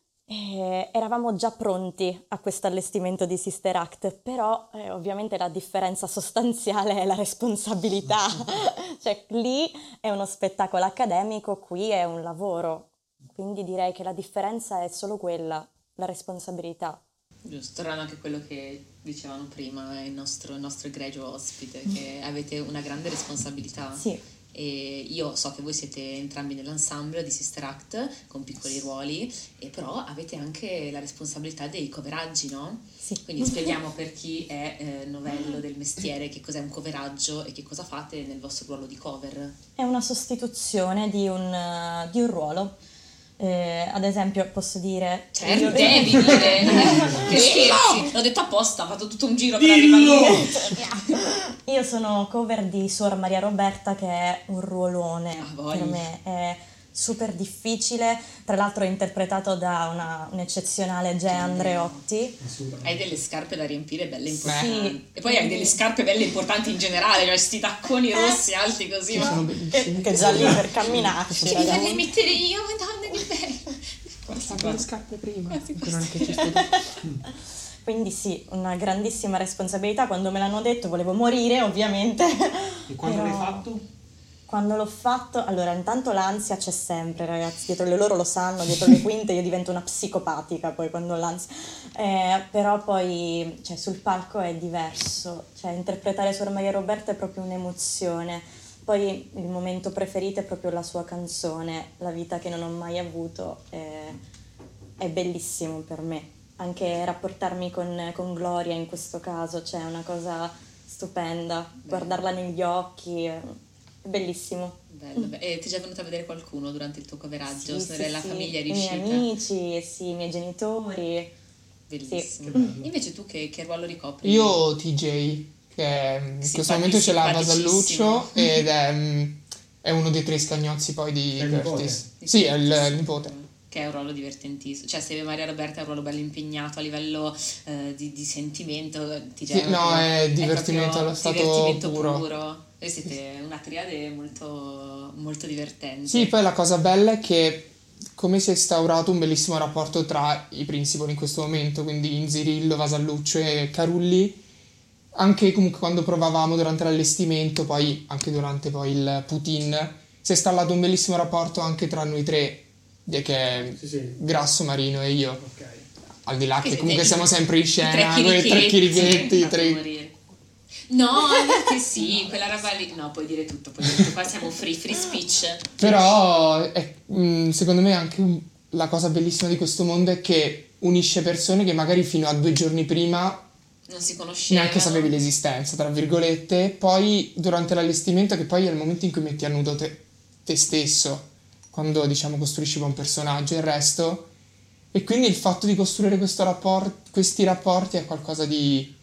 eravamo già pronti a questo allestimento di Sister Act, però ovviamente la differenza sostanziale è la responsabilità, cioè lì è uno spettacolo accademico, qui è un lavoro, quindi direi che la differenza è solo quella, la responsabilità. Giusto, tornando anche a quello che dicevano prima, il nostro egregio ospite, che avete una grande responsabilità. Sì. E io so che voi siete entrambi nell'ensemble di Sister Act con piccoli ruoli, e però avete anche la responsabilità dei coveraggi, no? Sì. Quindi spieghiamo per chi è novello del mestiere che cos'è un coveraggio e che cosa fate nel vostro ruolo di cover. È una sostituzione di un ruolo. Ad esempio posso dire... Certo, devi dire! Che scherzi! L'ho detto apposta, ho fatto tutto un giro per arrivare lì. Io sono cover di Suor Maria Roberta, che è un ruolone per me, è super difficile, tra l'altro è interpretato da un'eccezionale Gea Andreotti. Hai delle scarpe da riempire belle importanti. Sì. E poi hai delle scarpe belle importanti in generale, cioè sti tacconi rossi alti così. Sono bellissimi. Che già lì per camminarci, Che li ragazzi. voglio mettere io, madonna che bello. Guarda le scarpe prima. Quasi Non è che ci sto Quindi sì, una grandissima responsabilità, quando me l'hanno detto volevo morire ovviamente. E quando Però l'hai fatto? Quando l'ho fatto, allora intanto l'ansia c'è sempre ragazzi, dietro le loro lo sanno, dietro le quinte io divento una psicopatica poi quando ho l'ansia, però poi cioè, sul palco è diverso, cioè interpretare Suor Maria Roberta è proprio un'emozione, poi il momento preferito è proprio la sua canzone, La vita che non ho mai avuto, è bellissimo per me, anche rapportarmi con Gloria in questo caso, cioè è una cosa stupenda, guardarla negli occhi, è bellissimo. Bello. E ti è già venuto a vedere qualcuno durante il tuo coveraggio? La famiglia è I riuscita? miei amici, sì, i miei genitori. Bellissimo. Sì. Invece tu che ruolo ricopri? Io TJ, che in questo momento ce l'ha a Vasalluccio ed è uno dei tre scagnozzi poi di È il nipote? Curtis. Sì, è il nipote. che è un ruolo divertentissimo, cioè se Maria Roberta è un ruolo bello impegnato a livello di sentimento, ti Sì, no, è divertimento allo stato divertimento puro. puro. Voi siete una triade molto, molto divertente. Sì, poi la cosa bella è che come si è instaurato un bellissimo rapporto tra i principali in questo momento, quindi Inzirillo, Vasalluccio e Carulli, anche comunque quando provavamo durante l'allestimento, poi anche durante poi il Putin, si è installato un bellissimo rapporto anche tra noi tre, che è Sì. Grasso, Marino e io. Ok. Al di là Che che comunque siete siamo sempre in i scena, noi tre chirichetti, fate tre... morire. No, che sì, quella roba lì. No, puoi dire tutto, qua siamo free speech. Però secondo me anche la cosa bellissima di questo mondo è che unisce persone che magari fino a 2 giorni prima Non si conoscevano. neanche sapevi l'esistenza, tra virgolette, poi durante l'allestimento, che poi è il momento in cui metti a nudo te stesso, quando diciamo costruisci un personaggio e il resto, e quindi il fatto di costruire questi rapporti è qualcosa di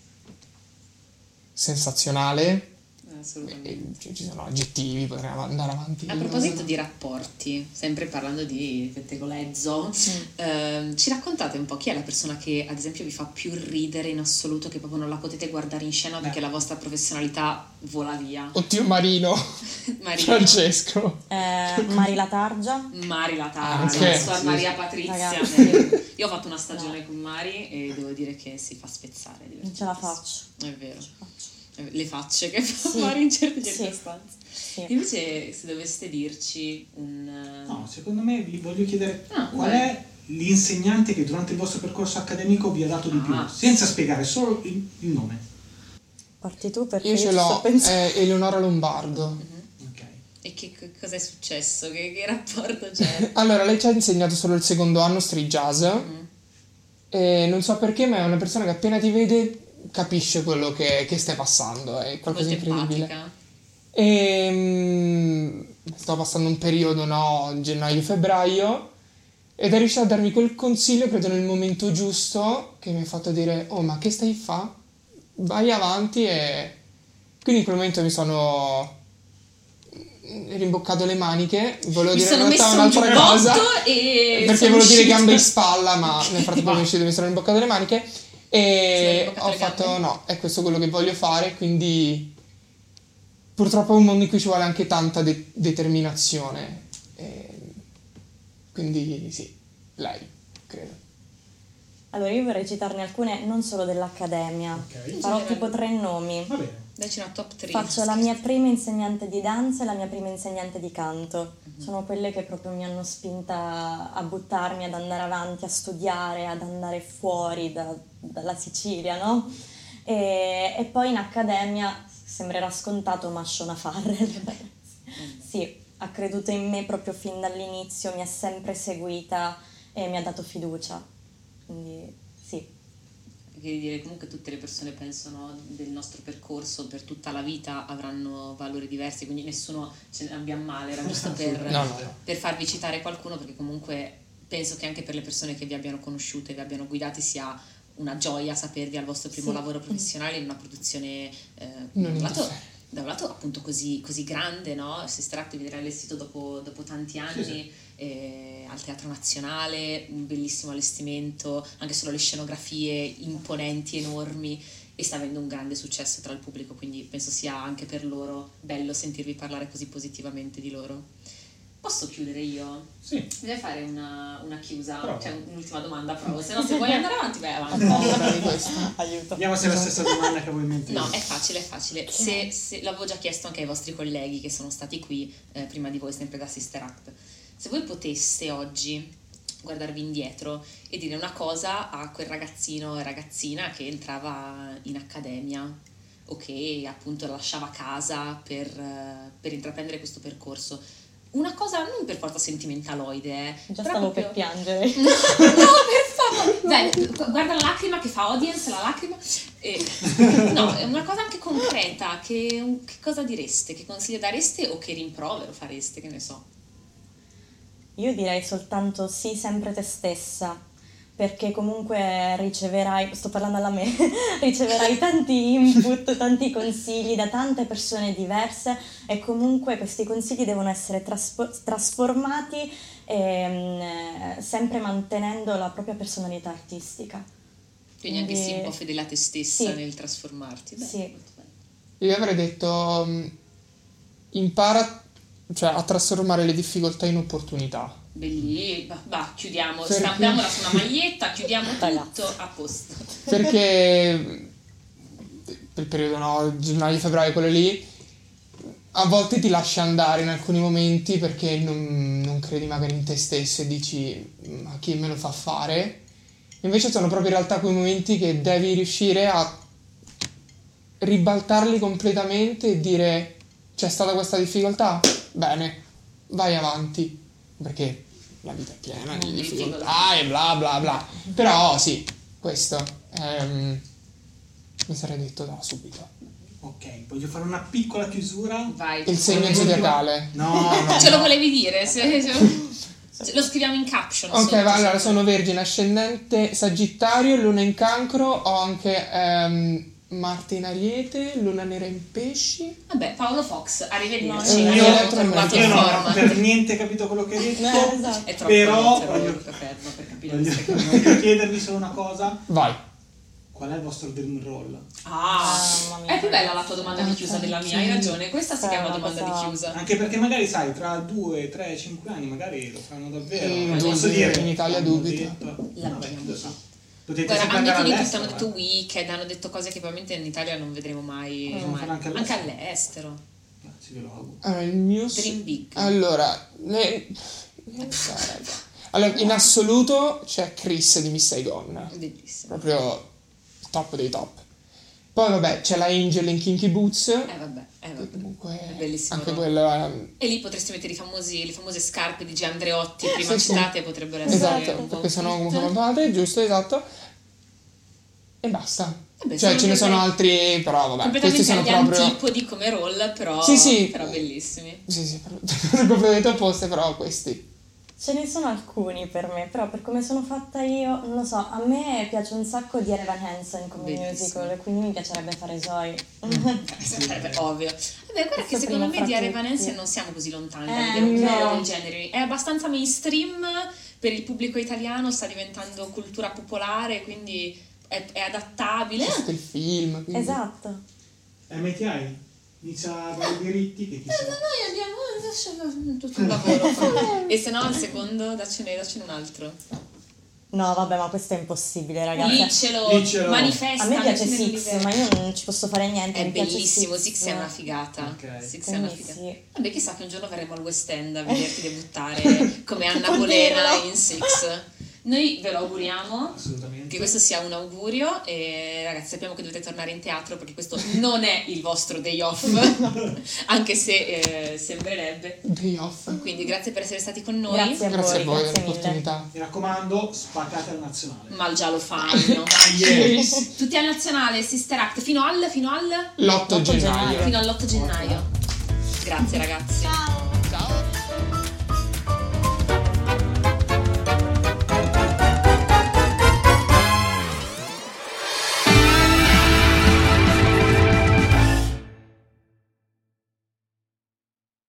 sensazionale. Assolutamente. Ci sono aggettivi, potremmo andare avanti. A proposito di rapporti, sempre parlando di pettegolezzo, ci raccontate un po' chi è la persona che ad esempio vi fa più ridere in assoluto, che proprio non la potete guardare in scena perché la vostra professionalità vola via? Oddio, Marino. Marino. Francesco. Mari Latargia. Mari Latargia, Anche. Suor Maria Patrizia. Ragazzi. Io ho fatto una stagione con Mari e devo dire che si fa spezzare. Non ce la faccio. È vero. Le facce che fa Sì. Mari in certe Sì. circostanze. Sì. Invece, se doveste dirci No, secondo me vi voglio chiedere qual vai. è l'insegnante che durante il vostro percorso accademico vi ha dato di più, senza spiegare, solo il nome. Parti tu perché Io ce ci sto l'ho, pensando. è Eleonora Lombardo. Ok. E cosa è successo? Che rapporto c'è? Allora, lei ci ha insegnato solo il secondo anno street jazz e non so perché, ma è una persona che appena ti vede capisce quello che stai passando, è qualcosa Molto di incredibile. empatica. E stavo passando un periodo, no, gennaio-febbraio, ed è riuscita a darmi quel consiglio, credo nel momento giusto, che mi ha fatto dire: oh, ma che stai fa? Vai avanti. E quindi in quel momento mi sono rimboccato le maniche, volevo Mi dire in sono realtà messo un un'altra cosa, giubbotto e perché sono volevo dire uscita. gambe in spalla, ma nel frattempo mi sono rimboccato le maniche Si è e rimboccato ho le fatto gambe? no, è questo quello che voglio fare, quindi purtroppo è un mondo in cui ci vuole anche tanta determinazione, quindi sì, lei, credo. Allora, io vorrei citarne alcune non solo dell'accademia. Ok. Farò tipo 3 nomi. Va bene. Dacci una top 3. Faccio la mia prima insegnante di danza e la mia prima insegnante di canto. Sono quelle che proprio mi hanno spinta a buttarmi, ad andare avanti, a studiare, ad andare fuori dalla Sicilia, no? E poi in accademia, sembrerà scontato, ma Shona Farrell. Sì, ha creduto in me proprio fin dall'inizio, mi ha sempre seguita e mi ha dato fiducia. Quindi sì. Che dire, comunque tutte le persone pensano del nostro percorso per tutta la vita avranno valori diversi, quindi nessuno ce ne abbia male, era giusto No. per farvi citare qualcuno, perché comunque penso che anche per le persone che vi abbiano conosciute, vi abbiano guidati, sia una gioia sapervi al vostro primo Sì. lavoro professionale in una produzione Non da un lato appunto così grande, no? Sister Act vi verrà allestito dopo tanti anni. Sì. Al Teatro Nazionale, un bellissimo allestimento, anche solo le scenografie imponenti, enormi, e sta avendo un grande successo tra il pubblico, quindi penso sia anche per loro bello sentirvi parlare così positivamente di loro. Posso chiudere io? Sì. Devi fare una chiusa, Prova. cioè un'ultima domanda, provo, se no se vuoi andare avanti vai avanti. Paura di questo. Aiuto. Vediamo se è la stessa domanda che avevo in mente. No, è facile. Se l'avevo già chiesto anche ai vostri colleghi che sono stati qui prima di voi, sempre da Sister Act. Se voi poteste oggi guardarvi indietro e dire una cosa a quel ragazzino e ragazzina che entrava in accademia o che appunto lasciava casa per intraprendere questo percorso, una cosa non per forza sentimentaloide, Già però stavo proprio... per piangere. No, per favore! Dai, guarda la lacrima che fa audience, la lacrima. No, è una cosa anche concreta. Che cosa direste? Che consiglio dareste o che rimprovero fareste? Che ne so. Io direi soltanto sì, sempre te stessa, perché comunque riceverai, sto parlando alla me, riceverai tanti input, tanti consigli da tante persone diverse e comunque questi consigli devono essere trasformati sempre mantenendo la propria personalità artistica. Quindi anche sì, un po' fedele a te stessa Sì. nel trasformarti. Beh, Sì. molto bello. Io avrei detto impara, cioè, a trasformare le difficoltà in opportunità. Chiudiamo, Perché? stampiamola su una maglietta, chiudiamo Ragazzi. tutto, a posto. Perché il periodo, no, gennaio-febbraio, quello lì, a volte ti lascia andare in alcuni momenti perché non credi magari in te stesso e dici ma chi me lo fa fare? Invece sono proprio in realtà quei momenti che devi riuscire a ribaltarli completamente e dire c'è stata questa difficoltà? Bene, vai avanti, perché la vita è piena di difficoltà e bla bla bla. Però sì, questo mi sarei detto da subito. Ok, voglio fare una piccola chiusura. Vai. Il segno zodiacale. No, Ce lo volevi dire? Lo scriviamo in caption. Ok, sotto, va, allora se sono Vergine, ascendente Sagittario, Luna in Cancro, ho anche Marte in Ariete, Luna nera in Pesci. Vabbè, Paolo Fox, arrivederci. No, io- Abbiamo tornato in io non ho forma. per niente capito quello che hai detto. Esatto. È troppo Però inizio, voglio- per capire queste cose. voglio chiedervi solo una cosa. Vai. Qual è il vostro dream roll? Mamma mia. È più bella la tua domanda di chiusa della mia, hai ragione, questa si Sì, chiama una domanda cosa- di chiusa. Anche perché magari sai, tra 2, 3, 5 anni magari lo faranno davvero. Posso dubito, dire, in Italia hanno dubito. detto- L'abbiamo vabbè, fatto. Potete Guarda, sempre hanno detto andare di tutto, hanno all'estero, detto Wicked, hanno detto cose che probabilmente in Italia non vedremo mai. Possono fare anche Anche all'estero. all'estero. Sì, ve lo auguro. Allora, il mio... Dream big. Allora, allora, in assoluto c'è Chris di Miss Saigon. Bellissimo. Proprio top dei top. Poi vabbè, c'è la Angel in Kinky Boots. Vabbè. Che comunque È bellissimo. anche no? quello è... E lì potresti mettere le famose scarpe di G. Andreotti, prima sì, sì. citate, potrebbero essere Esatto, un po' perché sono fit. comunque padre, giusto, esatto. E basta. Vabbè, Cioè, ce ne sono dei- altri, però vabbè, completamente questi sono agli proprio... antipodi come roll, però, Sì. però bellissimi. Sì, proprio dette opposte, però questi. Ce ne sono alcuni per me, però per come sono fatta io, non lo so, a me piace un sacco di Evan Hansen come Bellissimo. musical, quindi mi piacerebbe fare Zoe. Sarebbe ovvio. Vabbè, guarda che Questo secondo me prima di fra Evan tutti. Hansen non siamo così lontani da Eh, vedere un no. video del genere. È abbastanza mainstream per il pubblico italiano, sta diventando cultura popolare, quindi è adattabile. C'è stato il film, quindi... Esatto. MTI inizia a dare i diritti che chissà. Noi abbiamo tutto un lavoro. E se no al secondo daccene un altro. No, vabbè, ma questo è impossibile, ragazzi. Dicelo, manifesta. A me piace mettine Six, nell'idea. ma io non ci posso fare niente. È mi piace bellissimo, Six è una figata. Ok. Six è una Quindi figata. sì. Vabbè, chissà che un giorno verremo al West End a vederti debuttare come Anna Può Bolena dirlo. in Six. Noi ve lo auguriamo. Assolutamente. Che questo sia un augurio e ragazzi sappiamo che dovete tornare in teatro perché questo non è il vostro day off, anche se sembrerebbe. Day off. Quindi grazie per essere stati con noi. Grazie a Grazie a voi, voi grazie dell'opportunità. Mi raccomando, spaccate al nazionale. Ma già lo fanno. Yeah. Tutti al nazionale, Sister Act fino L'8 L'8 gennaio. fino all'8 gennaio. Grazie ragazzi. Ciao.